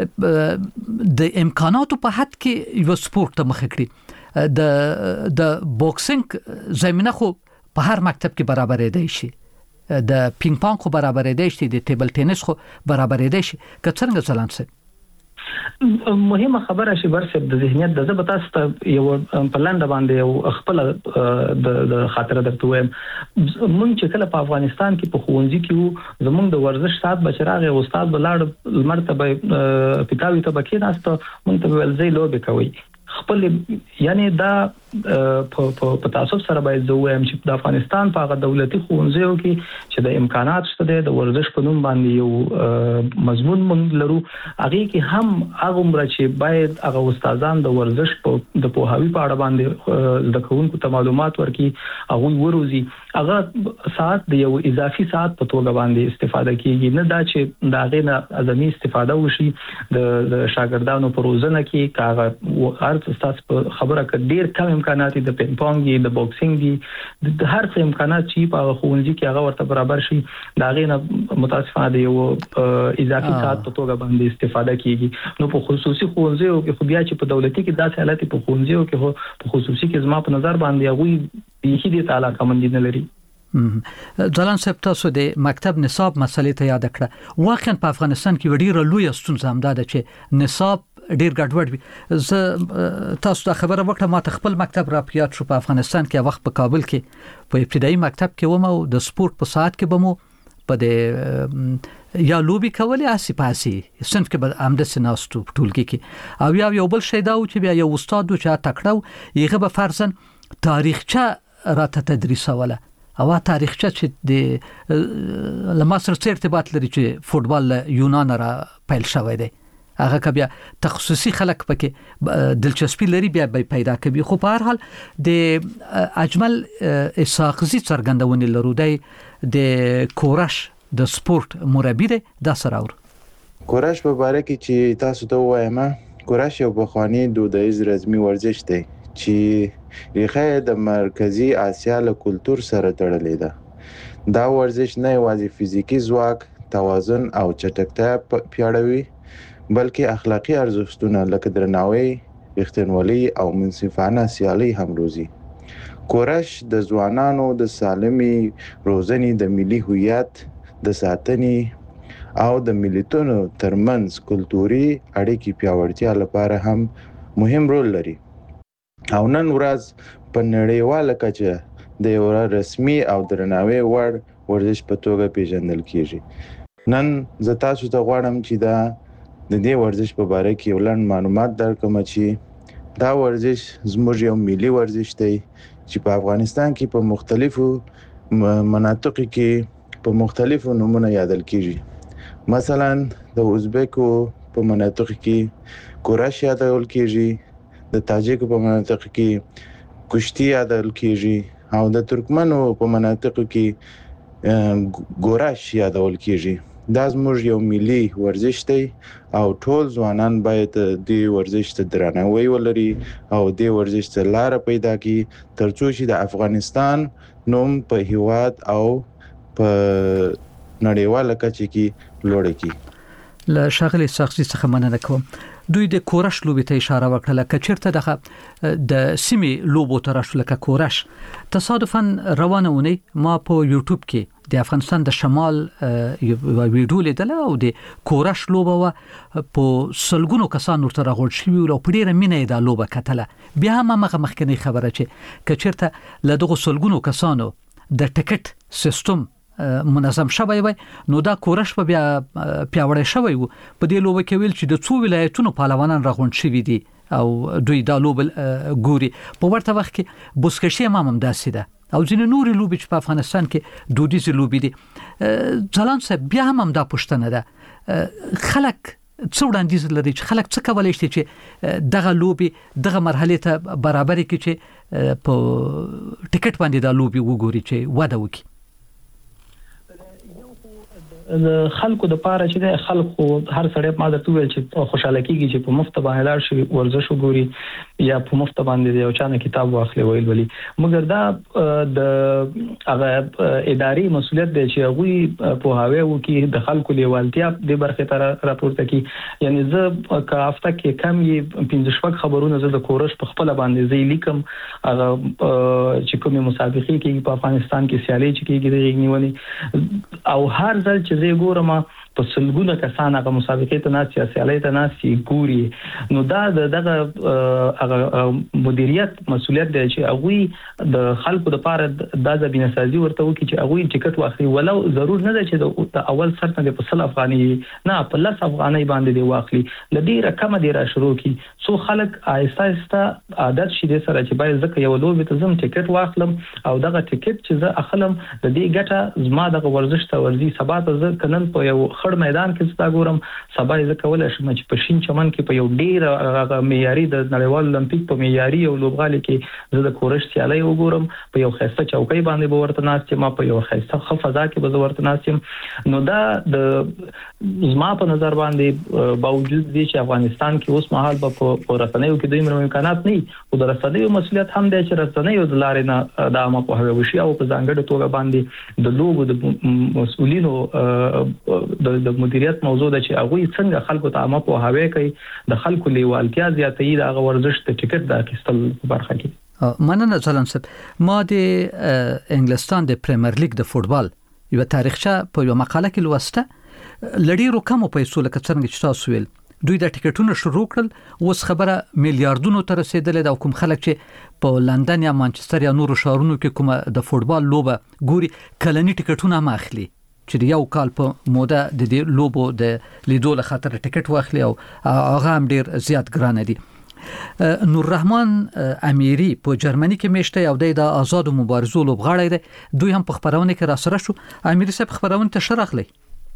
چې د امکاناتو په حد کې یو سپورت ته مخ کړي د بوکسینګ زمينه خو په هر مکتب کې برابرې دی شي د پینګ پونګ خو برابرې دی شي د ټیبل ټینس خو برابرې دی شي که څنګه ځلان سي مهمه خبره شي برسب د ذهنیت د زبتاست یو په لاندې باندې یو خپل د خاطر درته وایم مونږ چې کله په افغانستان کې په خوندې کې زمونږ د ورزش سات بچراغه استاد بلاړ مرتبه پټاوي ته بکیناسته مونږ ته ولزي لوبي کوي خپل یعنی دا په تاسو سره باید زه وایم چې د افغانستان په هغه دولتي ښوونځیو کې چې د امکانات شته د ورزش په نوم باندې یو مضمون مونږ لرو هغه کې هم هغه عمر چې باید هغه استادان د ورزش په د پوهاوی په اړه باندې د کوونکو ته معلومات ورکړي هغه وروزي هغه ساعت د یو اضافي ساعت په توګه باندې استفاده کیږي نه دا چې دا غینه ازمي استفاده وشي د شاګردانو په روزنه کې کاغه تاسو په خبره کې ډیر کم امکانات د پینګ پونګ د بوکسینګ دي د هر څه امکانات چې په خوندې کې هغه ورته برابر شي دا غینه متاسفانه د یو اضافي ساعت په توګه باندې استفاده کیږي نو په خصوصي خوندې او په بیا چې په دولتي کې داسې حالت په خوندې کې په خصوصي کې زما په نظر باندې هغه یې دې تعالی کوم نه لري ځلان صاحب تاسو د مکتب نصاب مسلې ته یاد کړه واقعا په افغانستان کې ډیره لوی ستونزه هم ده چې نصاب ډیر ګډوډ وي زه تاسو ته خبره وکړم ما ته خپل مکتب را پیاد شو په افغانستان کې وخت په کابل کې په ابتدایي مکتب کې ومه او د سپورت په ساعت کې بمو په د یا لوبي کولې اسی پاسي صنف کې به امده سناستو ټولګي کې او یو بل شی دا و چې بیا یو استاد و چې تکړو یغه به فرضاً تاریخچه راته تدریس ولا او تاریخچه چې د لمصر سره ارتباط لري چې فوتبال یونان را پیل شوی دی هغه کبیا تخصصي خلک پکې دلچسپي لري بیا پیدا کوي خو په هر حال د اجمل اساقزي څرګندونې لرو دی د کورش د سپورت مربی دی د سراور کورش په باره کې چې تاسو ته وایم کورش یو بخوانی دودیز رسمي ورزش دی چې ریښه د مرکزی آسیا له کلچر سره تړلې ده دا ورزش نه یوازې فزیکی ځواک توازن او چټکتیا پیاوړوي بلکې اخلاقی ارزښتونه لکه درناوی، رښتینولي او منصفانه سیالي هم روزي. کورش د ځوانانو د سالمي روزنې د ملي هویت د ساتنې او د ملتونو ترمنځ کلتوري اړیکې پیاوړتیا لپاره هم مهم رول لري. او نن ورځ په نړیواله کچه د یو رسمي او درناوي وړ ورزش په توګه پیژندل کیږي. نن زه تاسو ته غواړم چې دا د دې ورزش په باره کې یو لنډ معلومات درکړم چې دا ورزش زموږ یو ملي ورزش دی چې په افغانستان کې په مختلفو مناطقو کې په مختلفو نومونو یادل کیږي. مثلا د ازبکو په مناطقو کې کورش یادول کیږي، د تاجکو په مناطقو کې کشتی یادول کیږي او د ترکمنو په مناطقو کې ګورش یادول کیږي. دا زموږ یو ملي ورزش دی او ټول ځوانان باید دې ورزش ته درناوی ولري او دې ورزش ته لار پیدا کړي ترڅو چې د افغانستان نوم په هیواد او په نړیواله کچه کې لوړ کړي. له شغله شخصي څخه مننه کوم. دوی د کورش لوبې ته اشاره وکړه چې چیرته د سیمې لوبو تر شو لکه کورش. تصادفاً روانه ونی ما په یوټیوب کې د افغانستان د شمال یو ویډیو لیدل او د کورش لوبه په سلګونو کسان ورته راغونډ شوي او په ډیره مینه دا لوبه کتله. بیا هم مخکنی خبره چې کچیرته له دغه سلګونو کسانو د ټیکټ سیستم منظم شوی وي نو دا کورش په بیا پیاوړی شوی وو. په دې لوبه کې ویل چې د څو ولایتونو پهلوانان راغونډ شوي دي او دوی دا لوبه ګوري. په ورته وخت کې بوسکشي هم داسې ده او ځینې نورې لوبې چې په افغانستان کې دودیزې لوبې دي. ځلان صاحب بیا هم دا پوښتنه ده خلک څو وړاندیز لري چې خلک څه کولای شي چې دغه لوبې دغه مرحله ته برابر کړي چې په ټیکټ باندې دا لوبې وګوري چې وده وکړي. خلکو د پاره چې د خلکو هر سړی ما درته ویل چې خوشاله کیږي چې په مفت باندې لار شي ورزش وګوري یا په مفت باندې یو چانه کتاب واخلي ویل ولي. مګر دا د هغه اداري مسولیت دی چې هغه په هاوی وکي د خلکو لیوالتیا د برخه تر راپورته کی. یعنی زه که هفته کې کم یې 15 خبرونه زه د کورش په خپل باندې زی لیکم هغه چې کومه مسابقه کې په افغانستان کې سیالي چې کېږي د نیولې او هر ځل چې زه ګورم په سلګونه کسان هغه مسابقې ته ناس یا سیالي ته ناس ګوري نو دا دغه مدیریت مسولیت دی چې هغه د خلکو لپاره د ځبینه سازي ورته وکړي چې هغه ټیکټ واخلي ولو ضرور نه دی چې د اول سر نه په 100 افغاني نه په 10 افغاني باندې دی واخلي لدی رقم دی را شروع کی سو خلک آهسته آهسته عادت شي د سره چې باید ځکه یو لوبه ته زم ټیکټ واخلم او دغه ټیکټ چې زه اخلم د دې ګټه زما د ورزش ته ورزي سبا ته زه کنن په یو خړ میدان کې ستا ګورم سبا یې کولای شم چې په شین چمن کې په یو ډیر معیاري د نړیوال اولمپیک په معیاري او لوبغالي کې زه د کورش سیالي وګورم په یو خسته چوکۍ باندې به ورته ناست ما په یو خسته فضا کې به ورته ناست نو دا د زما په نظر باندې باوجود دي چې افغانستان کې اوس مهال په رسنیو کې دوی امکانات نه او د رسنیو مسولیت هم دی چې رسنیو د لارې نه د عامه په هوی وشي او په ځانګړي توګه باندې د لوبو د مسؤلینو د مدیریت موضوع ده چې هغه څنګه خلکو ته عامه په هوی کوي د خلکو لیوالتیا زیاتې د هغه ورزش ته ټیکټ د اخیستل برخه کې. مننه ځلان صاحب. ما د انګلستان د پریمیر لیګ د فوتبال یو تاریخچه په یو مقاله کې لوسته لړیرو کم پیسو لکه څنګه چې تاسو ویل دوی د ټیکټونو شروع کړل اوس خبره میلیارډونو ته رسیدلې دا کوم خلک چې په لندن یا مانچستر یا نورو ښارونو کې کوم د فوتبال لوبه ګوري کلنی ټیکټونه ماخلي چې یو کال په موده د دې لوبو د لیدو له خاطر ټیکټ واخلي او هغه هم ډیر زیات ګران دي. نور رحمان امیری په جرمني کې میشته او د آزاد مبارزو لوبغاړی دی. دوی هم په خبرونه کې را سره شو. امیری صاحب خبرونه ته شرخلی.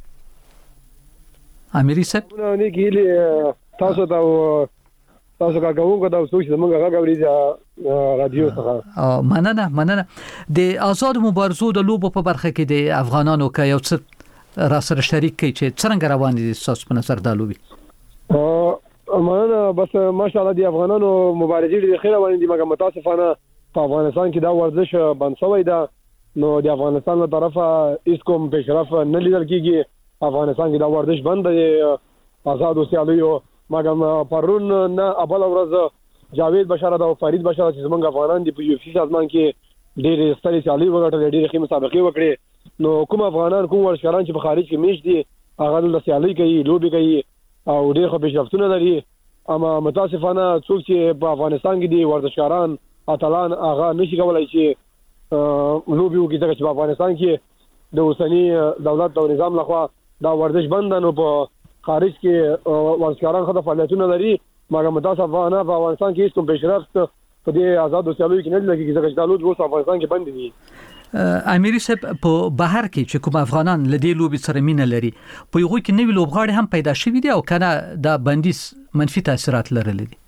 امیری صاحب نه کېلی تاسو کا کوم دا اوس چې موږ غاګوري رادیو څخه مننه د آزاد مبارزو د لوبو په برخه کې د افغانانو کې یو څه را سره شریک کی چې څنګه روان دي تاسو په نظر دا لوبي مننه بس ماشاءالله د افغانانو مبارزې د خیر روان دي مګر متاسفانه په افغانستان کې دا ورزش بند شوی دا نو د افغانستان له طرفه هیڅ کوم پیشرفت نه لیدل کیږي. افغانستان کې دا ورزش بند دی آزاد سیالیو مګر پرون نه ابل ورځ جاوید بشاره دا فرید بشاره چې زمونږ افغانان دی په یو فی سازمان کې ډېر ستړي سیالي وګټل ډېر ښه مسابقې وکړي نو کوم افغانان کوم ورزشکاران چې په خارج کې میش دي هغه د سیالي کوي لوبي کوي او ډېر ښه پیشرفتونه لري اما متاسفانه څوک چې په افغانستان کې دي ورزشکاران اتلان هغه نشي کولای چې لوبي وکړي ځکه چې په افغانستان کې د اوسنی دولت او نظام لخوا دا ورزش بند نو په خارج کې ورزشکاران خو د فعالیتونو لري مګر متاسفانه په افغانستان کې هیڅ کوم پیشرفت په دې آزاد سیالیو کې نه لګي ځکه چې دا لوب اوس افغانستان کې بند دي. امیری صاحب په بهر کې چې کوم افغانان لدی لوبي سره مینه لري په یو کې نوې لوبغاړي هم پیدا شوي دي او کنه دا بندیز منفي تاثیرات لرلې دي.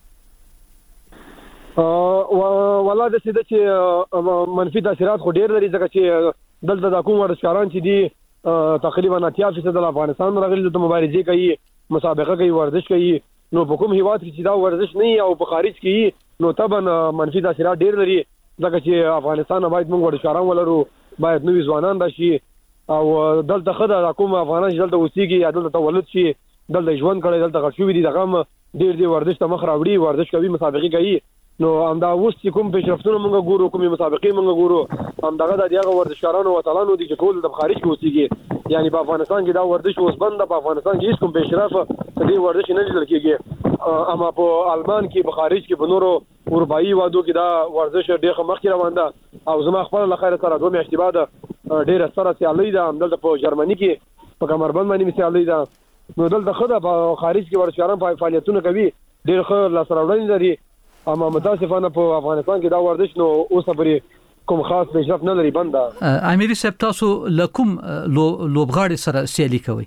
والله د څه چې منفي تاثیرات خو ډېر لري ځکه چې دلته د کوم ورزشکاران چې دي تقریبا 80% د افغانستان راغلي د مبارزې کوي مسابقه کوي ورزش کوي نو په کوم هیواد کې چې دا ورزش نه او په خارج کې نو طبعا منفي تاثیرات ډېر لري ځکه چې افغانستان باید موږ ورزشکاران ولرو باید نوې ځوانان راشي او دلته خدای کوم افغانان چې دلته اوسېږي یا دلته تولد شي دلته ژوند کړي دلته غشوي دي دغه ډیر ورزش ته مخ راوړي ورزش کوي مسابقې کوي نو همدا اوس چې کوم پیشرفتونه موږ ګورو کومې مسابقې موږ ګورو همدغه د هغه ورزشکارانو وطنانو دي چې ټول د خارج کې اوسېږي یعنی په افغانستان کې دا ورزش اوس بند په افغانستان کې هیڅ کوم پیشرفت دې ورزش نه لیدل کېږي اما په آلمان کې په خارج کې په نورو اروپایي وادو کې دا ورزش ډېر مخکې روان ده او زما خپل له خیره سره 2 میاشتې بعد ډېر سره سیالي ده همدلته په جرمني کې په کمربند باندې سیالي ده نو دلته خدای په خارج کې ورزشکاران فعالیتونه کوي ډېر ښه لاسته راوړنې لري اما متاسفانه په افغانستان کې دا ورزش نو اوس پرې کوم خاص پیشرفت نه لري بنده اميري صاحب تاسو لکم لوبغاړي سره سیالي کوي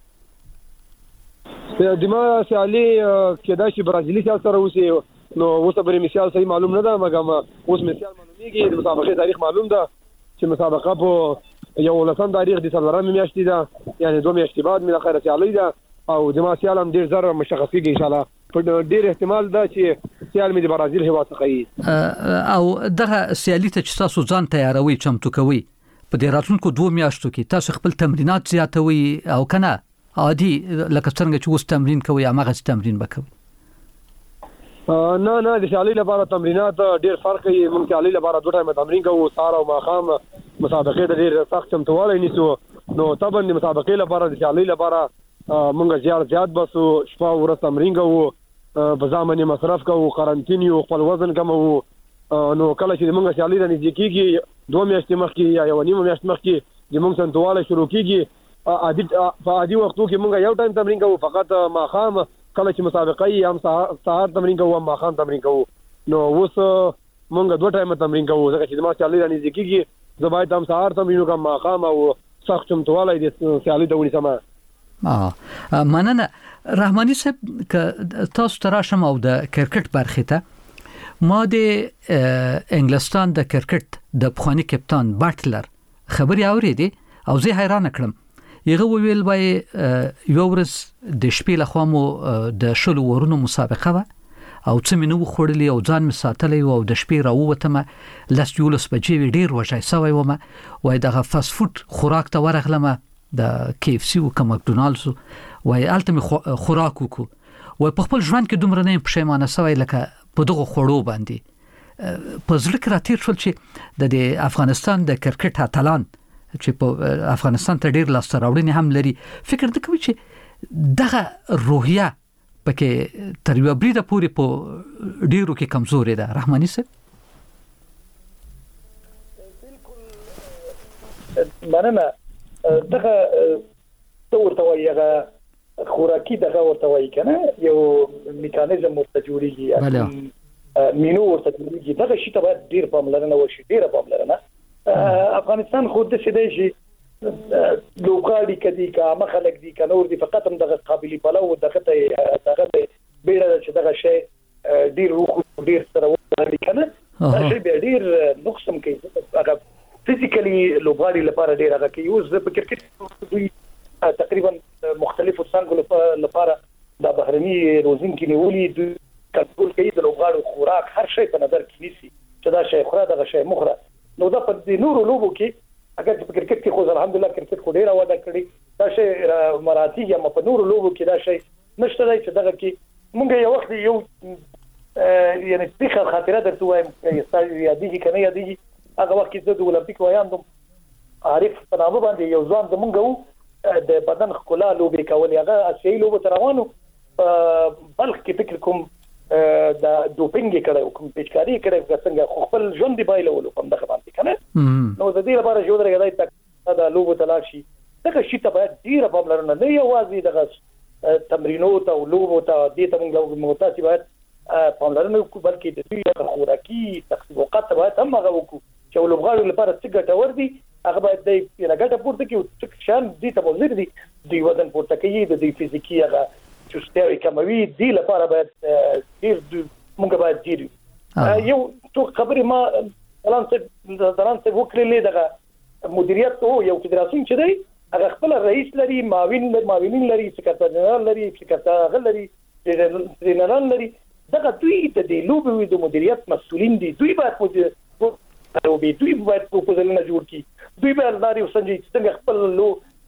دما سیالي کېدا چې برازیلي سیال سره اوسي نو اوس پرې مثال صحیح معلوم نه ده مګم اوس مثال معلومیږي د مسابقې تاریخ معلوم ده چې مسابقه په یو لسم تاریخ د سلورم میاشتې ده یعنی 2 میاشتې بعد مې اخر سیالي ده او دما سیال هم ډیر زر مشخص کیږي ان شاء الله په ډیر احتمال ده چې سیال مې د برازیل هوا څخه او دغه سیالي ته چې تاسو ځان تیاروي چمتو کوي په دې راتلونکو 2 میاشتو کې تاسو خپل تمرینات زیاتوي او کنه عادي لکه څنګه چې اوس تمرین کوي هغه تمرین وکوي نه د سیالي لپاره تمرینات ډیر فرق کوي مونږ سیالي لپاره 2 ټایم تمرین کوو سهار او ماښام مسابقې د ډیر سخت چمتووالی نیسو نو طبعا د مسابقې لپاره د سیالي لپاره مونږ زیات بسو شپه ورځ تمرین کوو په ځامنې مصرف کوو قرنټین یو خپل وزن کمو نو کله چې مونږ سیالي د نږدې کېږي 2 میاشتې مخکې یا 1 میاشت مخکې د مونږ سنتواله شروع کېږي په عادي وختو کې مونږ یو ټایم تمرین کوو فقط ماښام کله چې مسابقې هم سهار تمرین کوو هم ماښام تمرین کوو نو اوس مونږ 2 ټایم تمرین کوو ځکه چې ما سیالي د نږدې کېږي زه باید هم سهار تمرین وکړم ماښام او سخت چمتوالی د سیالي د ونیسم مننه رحماني صاحب ک تاسو تراشم او د کرکټ برخه ته ما د انګلستان د کرکټ د پخوانی کپتان بټلر خبري اوریدې او زه حیران کړم یغه ویل وای یو ورځ د شپې له خامو د شلو ورونو مسابقه و او څه مینو خورلې او ځان می ساتلې او د شپې راووتم لاس یولس بجې ډیر وژای سوی ومه وای دغه فاست فود خوراک ته ورغلم د KFC او ماکډونالډز وای الټم خوراک وکړو وای په خپل ژوند کې دومره نه پښیمانه سوی لکه په دغه خوړو باندې په ځل کې راتیر شول چې د افغانستان د کرکټ اتلان چې په افغانستان ته ډیر لاس راوړنې هم لري فکر د کوي چې دغه روحیه پکې تر یو بریده پورې په ډیرو کې کمزوري ده رحماني صاحب مننه دغه ورته وایي خوراکي دغه ورته وایي کنه یو میکانیزم ورته جوړیږي مینو ورته جوړیږي دغه شی ته باید ډیر پاملرنه وشي ډیر پاملرنه افغانستان خود د سیدې شي لوګاړي کدي کا مخلک دي کنه ور دي فقط هم دغه قابلیت پلو دغه بیره چې دغه شی ډیر روح ډیر سره ورته کنه دا شی ډیر نقصم کوي هغه فزیکلی لوګاړي لپاره ډیر هغه کوي اوس د کرکټ دوی تقریبا مختلفو څنګه لپاره د بهرني روزنګ نیولې دوی کنټرول کوي د لوګاړو خوراک هر شی په نظر کې نیسي چې دا شی خورا دغه شی مخره نو دا په دې نورو لوبو کې اگر په کرکټ کې خو الحمدلله کرکټ خو ډیر وده کړی دا شی مراتي یا په نورو لوبو کې دا شی نشته دی چې دغه کې مونږ یو وخت یو یعنی تخه خاطره درته وایم یادېږي کنه یادېږي هغه وخت چې د اولمپیک وایاندم عارف په نامه باندې یو ځوان زمونږ د بدن خلا لوبي کول هغه اساسي لوبه تروانو بلخ کې فکر کوم د دوپینګ کړه کوم پیچکاری کړه څنګه خپل ژوند دی بایلولو کوم دغه باندې کنه نو د دې لپاره یو درګه دای د لوبو تلاشي دغه شی ته باید ډیره پاملرنه نه یوازې دغه تمرینات او لوبو ته دې ته موږ متاسف باید پاملرنه وکړو بلکې د دې خوراکي تخصیصات باید هم هغه وکړو چې لوبغاړو لپاره څه ګټور دي هغه باید د ګټه پورته کې څه شان دي ته مزید دي د وزن پورته کوي د دې فزیکی هغه چستوي کموي دی لپاره باید ډیر موږ باید ډیر یو تو خبرې ما دلان څه وکړلې دغه مدیریت او یو فدراسیون چې دی هغه خپل رئیس لري معاونین لري سکرټر جنرال لري سکرټر لري ټرینران لري دغه دوی ته د لوبو د مدیریت مسؤلین دي دوی باید دوی باید پروپوزلونه جوړ کړي دوی باید لاري وسنجي څنګه خپل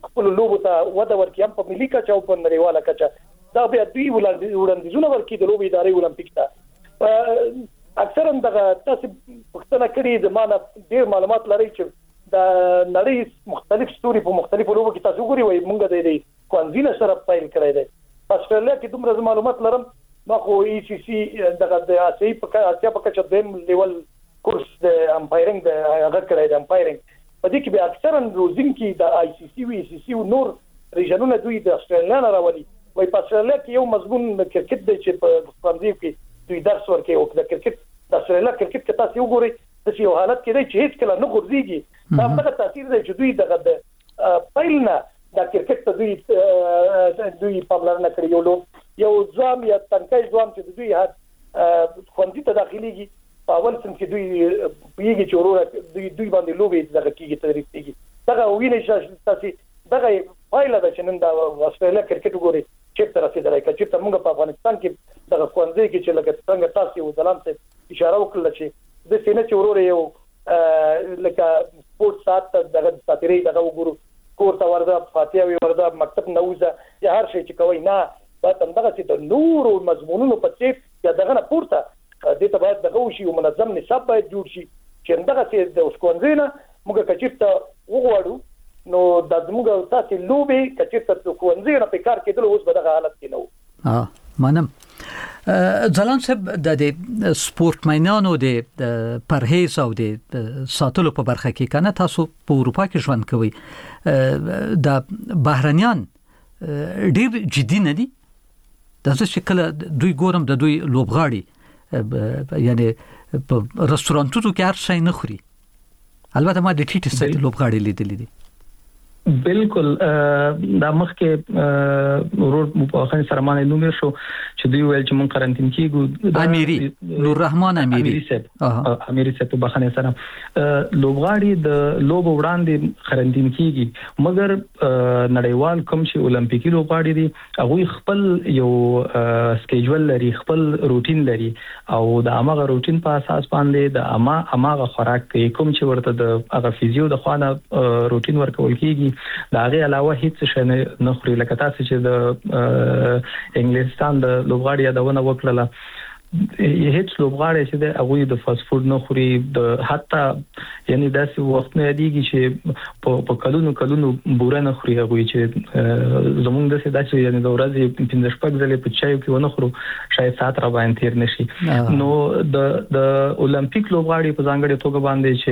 خپل لوبو ته وده ورکړي هم په ملي کچه او په نړیواله کچه دا بیا دوی وړاندیزونه ورکړي د لوبې ادارې اولمپیک ته. اکثرا دغه تاسو پوښتنه کړې د مانه ډېر معلومات لري چې د نړۍ مختلف ستوري په مختلفو لوبو کې تاسو ګوري وای مونږ د کوانزینا سره فایل کړی دی. استرالیا کې دومره معلومات لرم ما خو ای سی سی دغه د آسیا په کچه د لیول کورس د امپایرینګ د هغه کړی د امپایرینګ په دې کې به اکثرا روزین کې د آی سی سی وی سی سی او نور ریجنونه دوی د استرالیا نه راولي. وای په استرالیا کې یو مضمون کرکټ دی چې په فرانسې کې دوی درس ورکوي او د کرکټ د استرالیا کرکټ کې تاسو وګورئ د یو حالت کې دی چې هیڅ کله نه غورځيږي. دا هغه تاثیر دی چې دوی دغه پایلنه د کرکټ ته دوی پاملرنه کړې یو ځام یا تنکای ځام چې دوی هر خوندې ته داخليږي په اول سم کې دوی پیږي چې ورور دوی باندې لوبي دغه کېږي تدریس کېږي. دغه ویني چې تاسو دغه پایله د چنن د استرالیا کرکټ وګورئ چې تر څه درای چې تر موږ په افغانستان کې دغه خوندې کې چې لکه څنګه تاسو یو ځلان ته اشاره وکړه چې د سینې چې ورور یو لکه سپورت سات دغه ساتري دغه وګورو کور ته ورده فاتحه وي ورده مکتب نوزه یا هر شي چې کوي نه دا دغه چې د نور مضمونونو په څیر یا دغه نه پورته د ته باید دغه شي او منظم نصاب باید جوړ شي چې دغه چې د اوسکونځینه موږ کچېته وګورو نو د زموږ تاسو لوبي کچېته کوونځینه په کار کېدل اوس به دغه حالت کې نو منم. ځلان صاحب د سپورت مینانو د پرهیز او د ساتلو په برخه کې کنه تاسو په اروپا کې ژوند کوي د بهرنیان ډیر جدي نه دي د څه کله دوی ګورم د دوی لوبغاړي یعنی په رستورانتونو کې هر شي نه خوري. البته ما د ټیټ سټ لوبغاړي لیدلې دي. بالکل دا مخکې ورور مفاخن سرمانه نوم شو چې دوی ویل چې مون قرنټین کیږو امیری نور رحمان امیری صاحب بخنه سره لوبغاړي د لوب وړاندې قرنټین کیږي مګر نړیوال کوم چې اولمپیکي لوبغاړي دي هغه خپل یو سکیجول لري خپل روټین لري او د اماغه روټین په اساس باندې د اماغه خوراک کوي کوم چې ورته د هغه فزیو د خوانه روټین ورکول کیږي دا غي علاوه هیڅ شي نه خوري لکه تاسو چې د انګلستان د لوبغاړي یادونه وکړه هیڅ لوبغاړي چې د هغه د فاست فود نه خوري د حتی یعنی داسې وخت نه دیږي چې په کلونو بوره نه خوري هغه چې زمونږ د سداسي یعنی د ورځې 15 شپږ ځلې په چایو کې ونه خورو شاید سات را باندې تیر نشي. نو د اولمپیک لوبغاړي په ځانګړي توګه باندې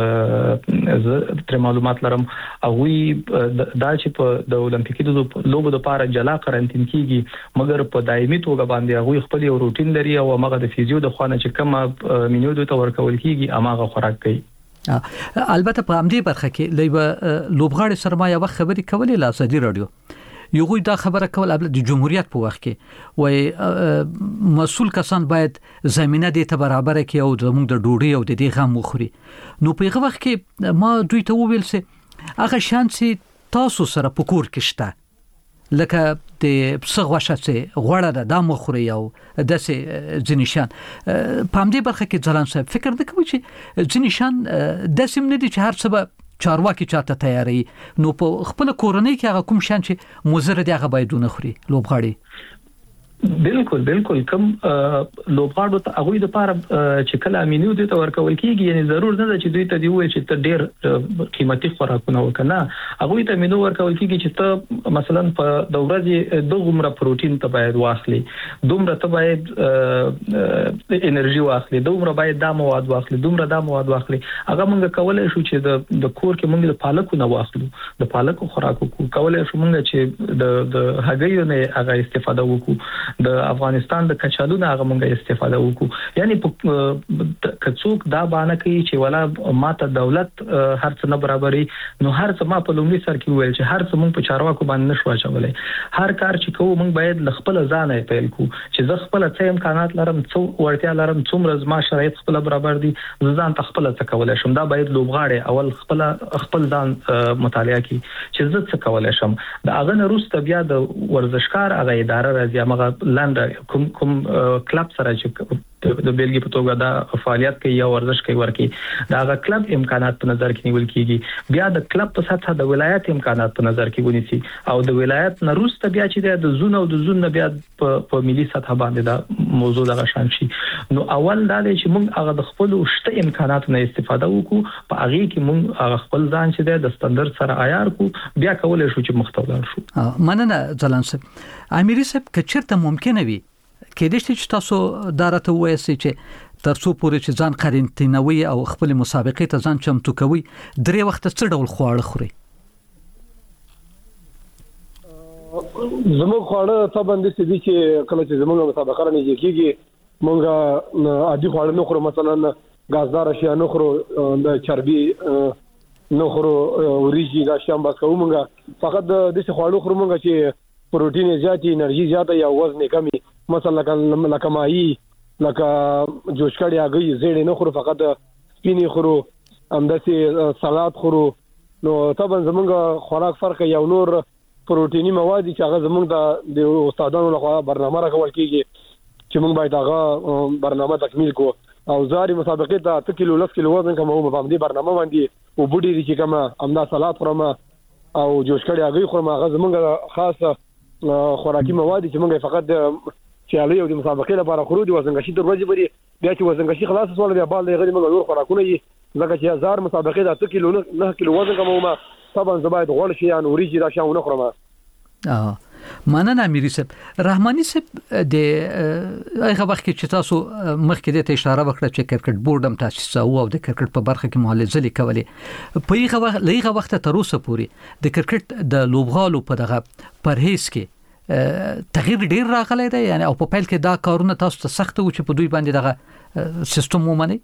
چې تر معلومات لرم هغه دا چې په د اولمپیکي لوبو لپاره جلا قرنټین کیږي مګر په دایمي توګه باندې هغه خپل یو روټین لري او هغه د فزیو د خوانه چې کومه مینیو د تور کول کیږي هغه خوراک کوي. البته په امدی برخه کې لایبه لوبغاړي سرمایه وخت خبري کولې لا ازادي رادیو یو دا خبره کول د جمهوریت په وخت کې وای مسؤل کسان باید زمينه دې ته برابر کړي او زموږ د ډوډۍ او د دې غم وخوري. نو په هغه وخت کې ما دوی ته وویل سه هغه شانسي تاسو سره پکور کې شته لکه د پسغوشه چې غوړه د مخوري او د ځنیشان په همدې برخه کې ځلان صاحب فکر وکوي چې ځنیشان د سیم نه دي چې هر څه چارواکي چاته تیاری نو په خپل کورنۍ کې هغه کوم شان چې مزر دی هغه باید نه خوري لوبغاړي. بالکل کوم لوبغاړو ته هغه د لپاره چې کله امینیو د تور کول کیږي یعنی ضرور نه چې دوی ته دی وای چې ته ډیر قیمتي خوراکونه وکنه هغه ته امینیو ورکول کیږي چې ته مثلا په د ورځې دومره پروتین ته باید واخلي دومره ته باید انرژي واخلي دومره باید دا مواد واخلي دومره دا مواد واخلي هغه موږ کولای شو چې د کور کې موږ د پالکو نه واخلو د پالکو خوراکو کولای شو موږ چې د هګیو نه هغه استفاده وکړو د افغانستان د کچالو نه هغه مونږه استفاده وکړو یعنی کڅوک دا باندې کوي چې ولا ماته دولت هر څه نه برابرې نو هر څه ما په لومړي سر کې ویل چې هر څه مونږ په چارواکو باندې نشو اچولای هر کار چې کوو مونږ باید خپل ځان یې پیل کو چې زه خپل څه امکانات لرم څو ورتیا لرم څومره زما شرایط خپل برابر دي ځان ته خپل څه کولای شم دا باید لوبغاړي اول خپل ځان مطالعه کی چې زه څه کولای شم دا هغه نه روسته بیا د ورزشکار هغه اداره راځي هغه لاندې کوم کلب سره چې د بیلګې په توګه دا فعالیت کوي یا ورزش کوي ورکی دا غا کلب امکانات په نظر کې نیول کیږي بیا د کلب په سطح د ولایت امکانات په نظر کې ونیسي او د ولایت نه روسته بیا چې د زون او د زون نه بیا په ملي سطح باندې دا موضوع دغه شان شي نو اول دا چې موږ هغه د خپل شته امکاناتو نه استفاده وکړو په هغه کې موږ هغه خپل ځان چې د ستاندرد سره عیار کو بیا کولای شو چې مختلف شو مننه ځلان صاحب امیري صاحب کچرته ممکنه وي کېدای شي چې تاسو دارته وایسي چې ترڅو پورې چې ځان قرنطینوي او خپل مسابقې ته ځان چمتو کوي درې وخت څه ډول خواړه خوري زموږ خواړه طبعا د سې چې کله چې زموږ مسابقه رانیږي کیږي مونږه عادي خواړه نه خورو مثلا غازدار اشیاء نه خورو د چربي نه خورو وريجي دا شام بس کوو مونږه فقط د دې خواړو خورو مونږه چې پروتین زیات انرژي زیات یا وزن کمی مثلا لکه ماهي لکه جوش کړي هغه زیړ نه خورو فقط سپینی خورو همداسې سلاد خورو نو طبعا زموږ خوراک فرق یو نور پروتینی مواد چې هغه زموږ د استادانو لخوا برنامه راکول کیږي چې موږ باید هغه برنامه تکمیل کو او زاري مسابقې ته 1 کیلو 10 کیلو وزن کوم په دې برنامه باندې او بډې دي چې کومه امدا سلاد خورم او جوش کړي هغه خورم هغه زموږ خاصه خوراکي مواد چې موږ فقط چې د مسابقې لپاره خورو دي وزنګشي د ورځې بری بیا چې وزنګشي خلاص وسول بیا بال لري موږ نور خوراکونه یې لکه چې 1000 مسابقې د 1 کیلو 9 کیلو وزن کوم طبعا زباید غوړ شي ان وريجي دا شاو نه خورم مننه امیري صاحب رحماني صاحب د هغه وخت چې تاسو مخکې ته اشاره وکړه چې کرکټ بورډ هم تاسیس او د کرکټ په برخه کې مهالزلې کولې په هغه وخت تر اوسه پورې د کرکټ د لوبغالو په دغه پرهیز کې تغییر ډیر راغلی دی یعنی او په پیل کې دا کارونه تاسو ته سخت و چې په دوی باندې دغه سیستم ومني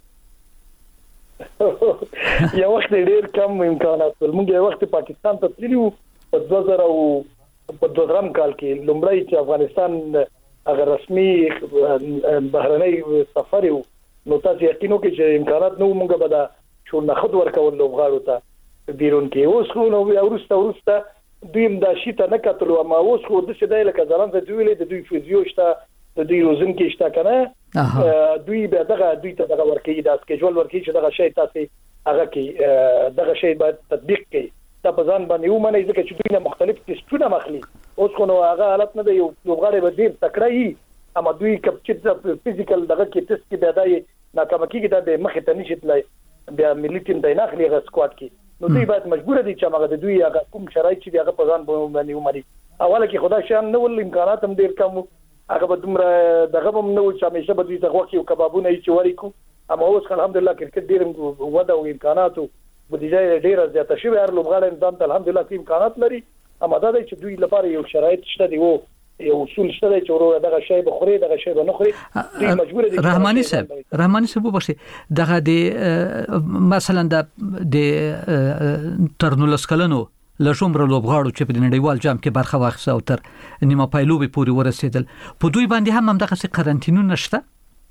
یو وخت ډیر کم امکانات موږ یو وخت پاکستان ته تللو په 2003 کال کې لومړی چې افغانستان هغه رسمي بهرنۍ سفر نو تاسو یقینو کې چې امکانات نو موږ به دا شو نه خود ورکول لوبغاړو ته بیرون کې اوس خو نو ورسته دویم دا شي ته نه کتلو ما اوس خو د څه دی لکه ځلان ته ویلې د دوی فزیو شته د دوی روزن کې شته کنه دوی به دوی ته دغه ورکې دا سکیجول ورکې چې دغه شی تاسو هغه کې دغه شی باید تطبیق کړئ دا په ځان باندې ومني ځکه چې دوی نه مختلف ټیسټونه مخلي اوس خو نو هغه حالت نه دی یو لوبغاړی به ډیر تکړه اما دوی کپچر فزیکل دغه کې ټیسټ کې بیا دای ناکام کیږي دا به مخه ته نشي تلای بیا ملي ټیم د ناخلي غ سکواډ کې نو دوی باید مجبور دي چې هغه د دوی هغه کوم شرایط چې هغه په ځان باندې ومني اوله کې خدای شان نو ول امکانات هم ډیر کم هغه به دومره دغه هم نو چې همیشه به دوی دغه وخت یو کبابونه یې چوري کو اما اوس الحمدلله کرکټ ډیر وده او امکاناتو بودیجه ډیره زیاته شوی هر لوبغاړی نظام الحمدلله کې امکانات لري اما دا چې دوی لپاره یو شرایط شته دی او یو اصول شته چې ورو دغه شی به خوري دغه شی به نه خوري دوی مجبور دي رحماني صاحب وبخښي دغه د مثلا د ترنولس کلنو لشمره لوبغاړو چې په نړیوال جام کې برخه واخیسته او تر نیمه پایلوبې پورې ورسېدل په دوی باندې هم دغه څه قرنټینونه شته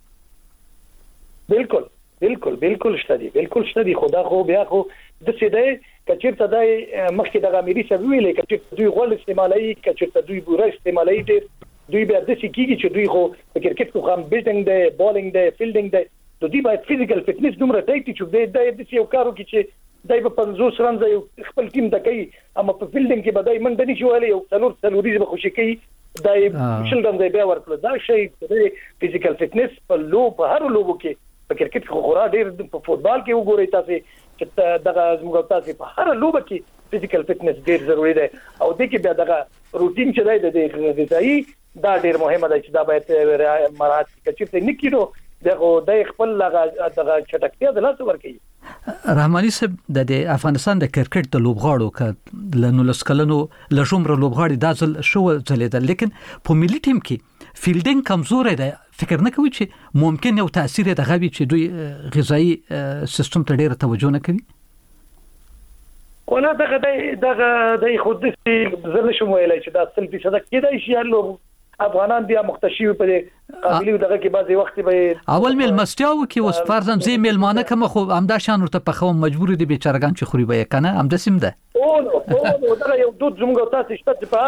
بالکل شته دي خدا خو بیا خو د څه دی کچیرته دای مخکې د امریکا سره ویلې کچیرته دوی غول استعمالي کچیرته دوی بوره استعمالي دوی بیا د څه کیږي چې دوی خو په کرکټ کې هم بیټینګ دی بالینګ دی فیلډینګ دی دوی باید فزیکل فټنس دومره ټایټ چې د یو کارو کې چې دای په 50 رن ځای خپل ټیم د کوي اما په فیلډینګ کې بدای منډه نشي ویلې یو څلوري به خوشي کوي دای شل رن ځای بیا ورکړه دا شی د فزیکل فټنس په هر لوبو کې په کرکټ خو خورا ډیر په فوتبال کې وګورئ تاسو چې دغه زموږ تاسو په هر لوبه کې فزیکل فټنس ډیر ضروری دی او د کې بیا دغه روټین چې دی د غذایی دا ډیر مهمه ده چې دا باید مراعات کړي چې نه کیرو د خپل دغه چټکتیا د لاس ورکړي رحماني صاحب د افغانستان د کرکټ د لوبغاړو ک لنولس کلنو لشمره لوبغاړي د ځل شو ځلیدل لیکن په ملي ټیم کې فیلډینګ کمزور دی فکر نه کوي چې ممکن یو تاثیر د غوي چې دوی غذایی سیستم ته ډیره توجه نه کوي ولا دغه د خود دې زل شو ویلای چې دا 100% کېدای شي لو افغانان بیا مختشي په قابلیت دغه کې بعضي وخت به اول مل مستیاو کې وس فرضاً زی ملمانه کوم خو همدا شان ورته په خو مجبور دي بیچارهګان چې خوري به کنه هم د سیم ده او دا یو دود زموږ تاسو شته په هر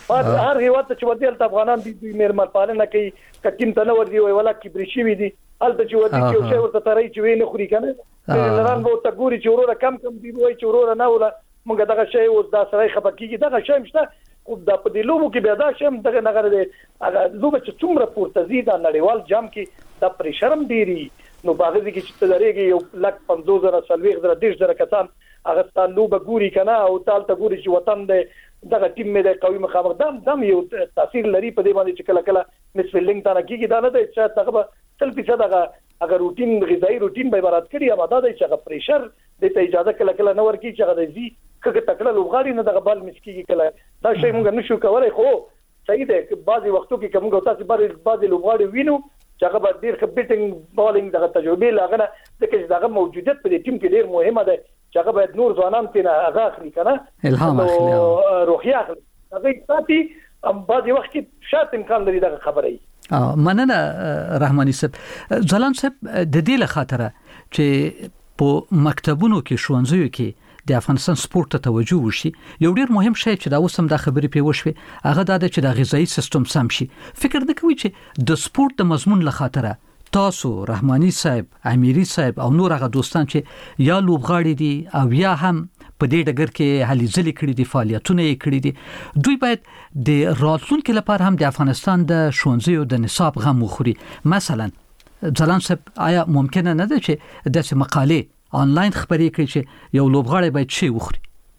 هر هیواد چې ودی افغانان دي میرمن پالنه کوي کټیم ته نه ورځي ولا کې برشي وي دي البته چې ودی کې یو شی ورته ترای چې ویني خوري کنه لران وو ته ګوري چې وروره کم دی وای چې وروره نه ولا موږ دغه شی اوس دا سره خبرکیږي دغه شی مشته خو د په دې لوبو کې بیا دا شم دغه نغره دی هغه لوبه چې څومره پورته زیاده نړیوال جام کې د پریشرم ډیری نو باغ دې کې چې تلریږي یو لک 50000 سلويغ در 10000 کسان هغه ستان لوبه ګوري کنه او تال ته ګوري چې وطن دې دغه ټیم مې د قوي مخابره دم یو تاثیر لري په دې باندې چې کله کله مس فیلډینګ ته نه کیږي دا نه دی چې هغه 100% هغه اگر روټین غذایی روټین به عبارت کړي اما دا دی چې هغه پریشر د ته اجازه کله کله نه ورکی چې هغه دی کله تکړه لوبغاړي نه دغه بال مسکیږي کله دا شی موږ نشو کولای خو صحیح ده بعضي وختو کې کوم تاسو بعضي لوبغاړي وینو چې هغه به ډیر بیټینګ بالینګ دغه تجربه لاغنه د کې دغه موجودیت په دې ټیم کې ډیر مهمه ده چې هغه باید نور ځوانان تینا هغه اخلي کنه الهام اخلي روحي اخلي هغه ساتي بعضي وخت کې شات امکان لري دغه خبرې مننه رحماني صاحب ځلان صاحب د دې له خاطره چې په مکتبونو کې ښوونځیو کې د افغانستان سپورت ته توجه وشي یو ډیر مهم شی چې دا اوسم د خبرې په وشوي هغه دا چې د غذایی سیستم سم شي فکر نه کوي چې د سپورت د مضمون له خاطره تاسو رحماني صاحب امیری صاحب او نور هغه دوستان چې یا لوبغاړي دي او یا هم په دې ډګر کې هلي ځلې کړې دي فعالیتونه یې کړې دي دوی باید د راتلونکو لپاره هم د افغانستان د ښوونځیو د نصاب غم وخوري مثلا ځلان صاحب آیا ممکن نه ده چې داسې مقالې آنلاین خبرې کړي چې یو لوبغاړی باید شي وخوري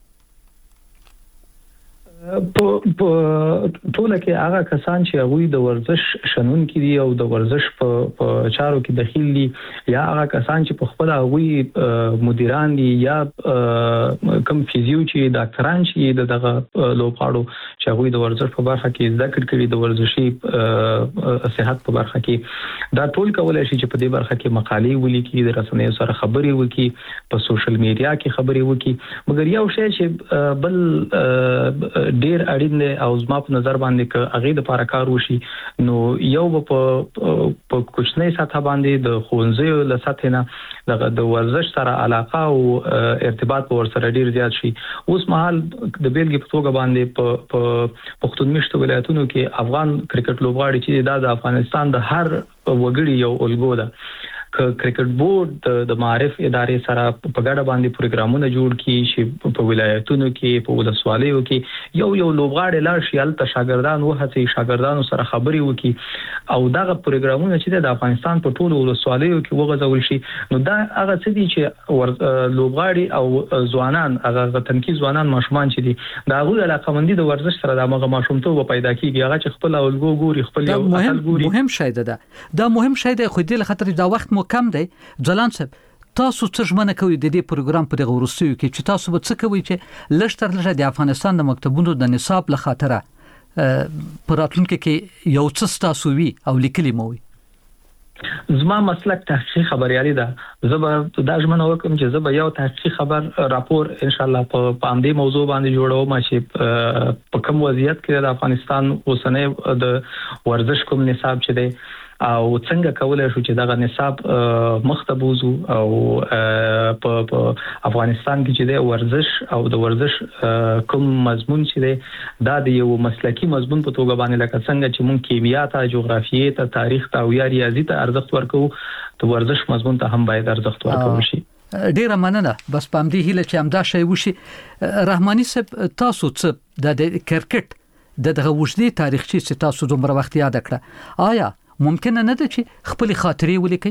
په ټوله کې هغه کسان چې هغه د ورزش شنونکي دي او د ورزش په چارو کې دخیل دي یا هغه کسان چې په خپل هغه مدیران دي یا کم فیزیو چې ډاکټران چې دغه لوبغاړو چې هغه د ورزش په برخه کې ذکر کړي د ورزشي صحت په برخه کې دا ټول کولای شي چې په دې برخه کې مقالې ولیکي د رسنیو سره خبري وکړي په سوشل میډیا کې خبري وکړي مګر یو شی چې بل ډیر اړین دی او زما په نظر باندې ک هغه د لپاره کار وشي نو یو په کوچنۍ سطح باندې د خوځیو له سطح نه د ورزش سره علاقه او ارتباط ور سره ډیر زیات شي اوس مهال د بیلګې په توګه باندې په پښتونخوا ولایتونو کې افغان کرکټ لوبغاړي چې د افغانستان د هر وګړي یو الګو ده کرکټ بورډ د معارف ادارې سره په ګډه باندې پروګرامونه جوړ کړي چې په ولایتونو کې په ولسوالیو کې یو لوبغاړي لا شیل ته شاګردان وهڅي شاګردانو سره خبري وکړي او دغه پروګرامونه چې د افغانستان په ټولو ولسوالیو کې وغځول شي نو دا هغه څه دي چې لوبغاړي او ځوانان هغه تنکي ځوانان ماشومان چې دي دا غوړه علاقمندي د ورزش سره د هغه ماشومتوب پیدا کیږي هغه چې خپل اولګو ګوري خپل یو اصل ګوري مهم شی ده دا مهم شی ده خو دې خاطر دا وخت کم دی ځلان صاحب تاسو څه ژمنه کوي د دې پروګرام په دغه ورستیو کې چې تاسو به څه کوي چې لشتر لږه د افغانستان د مکتبونو د نصاب له خاطره پر راتلونکو کې یو څه تاسو وی او لیکلي مو وي زما مسلک تحقیق خبريالي ده زه به دا ژمنه وکم چې زه به یو تحقیق خبر راپور ان شاء الله په دې موضوع باندې جوړوم چې په کوم وضعیت کې د افغانستان اوسنۍ د ورزش کوم نصاب چې دی او څنګه کولای شو چې دغه نصاب مختبوزو او په افغانستان کې چې د ورزش او د ورزش کوم مضمون چې دی دا د یو مسلکی مضمون په توګه باندې لکه څنګه چې مونږ کیمیا ته جغرافیې ته تاریخ ته او ریاضي ته ارزښت ورکو د ورزش مضمون ته هم باید ارزښت ورکول شي ډیره مننه بس پام دی هله چې همدا شی وشي رحماني صاحب تاسو څه د کرکټ دغه وجدي تاریخي چې تاسو دومره وخت یاد کړه آیا ممکن نه ده چې خپل خاطرې ولیکي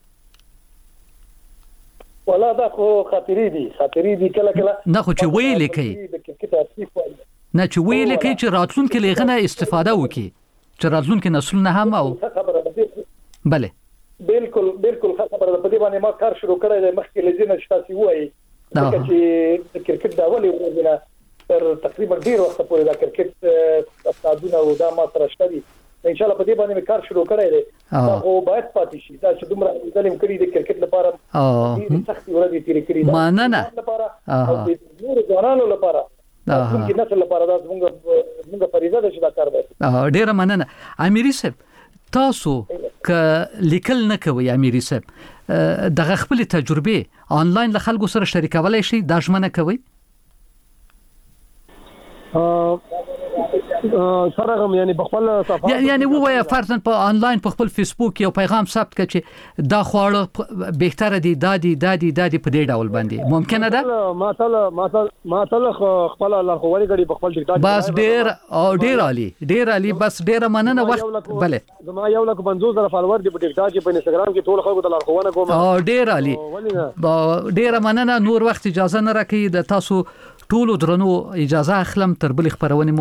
ولا دا خو خاطرې دي کله نه خو چې ویلې کوي نه چې ویلې کوي چې راتلونکو لغنه استفاده وکړي چې راتلونکو نسلونه هم او bale بالکل خبره ده په دې باندې ما کار شروع کړی دی مخکې لزینه چې تاسو وایي چې کرکټ دا ولې ورغله تر تقریبا ډیر وخت پورې دا کرکټ استادونه او دا ما سره شته ان شاء الله په دې باندې کار شروع کړی دی او باید پاتې شي دا چې دومره ظلم کړی دی کرکټ لپاره ډیر سخت ورځې تیر کړی دی مننه او د نور ځوانانو لپاره څنګه نسل لپاره دا موږ فریضه ده چې دا کار وکړو ډیر مننه امیری صاحب تاسو ک لیکل نه کوي امیری صاحب دغه خپل تجربه آنلاین له خلکو سره شریکولای شي دا ژمنه کوي سره هم یعنی بخپل صفحه یعنی وای فرضاً په انلاین په خپل فیسبوک یو پیغام ثبت کړي چې دا خواړه بهتره دي دادي په دې ډول باندې ممکنه ده ما تل خپل لارښوونې کړي په خپل ټیک ټاک بس ډیر عالی بس ډیر مننه وخت بله زما 150,000 فالوور دي په ټیک ټاک په انستګرام کې ټول خلکو ته لارښوونه کوم ډیر عالی ډیر مننه نور وخت اجازه نه راکړي د تاسو ټول درنو اجازه اخلم تر بل خبرونه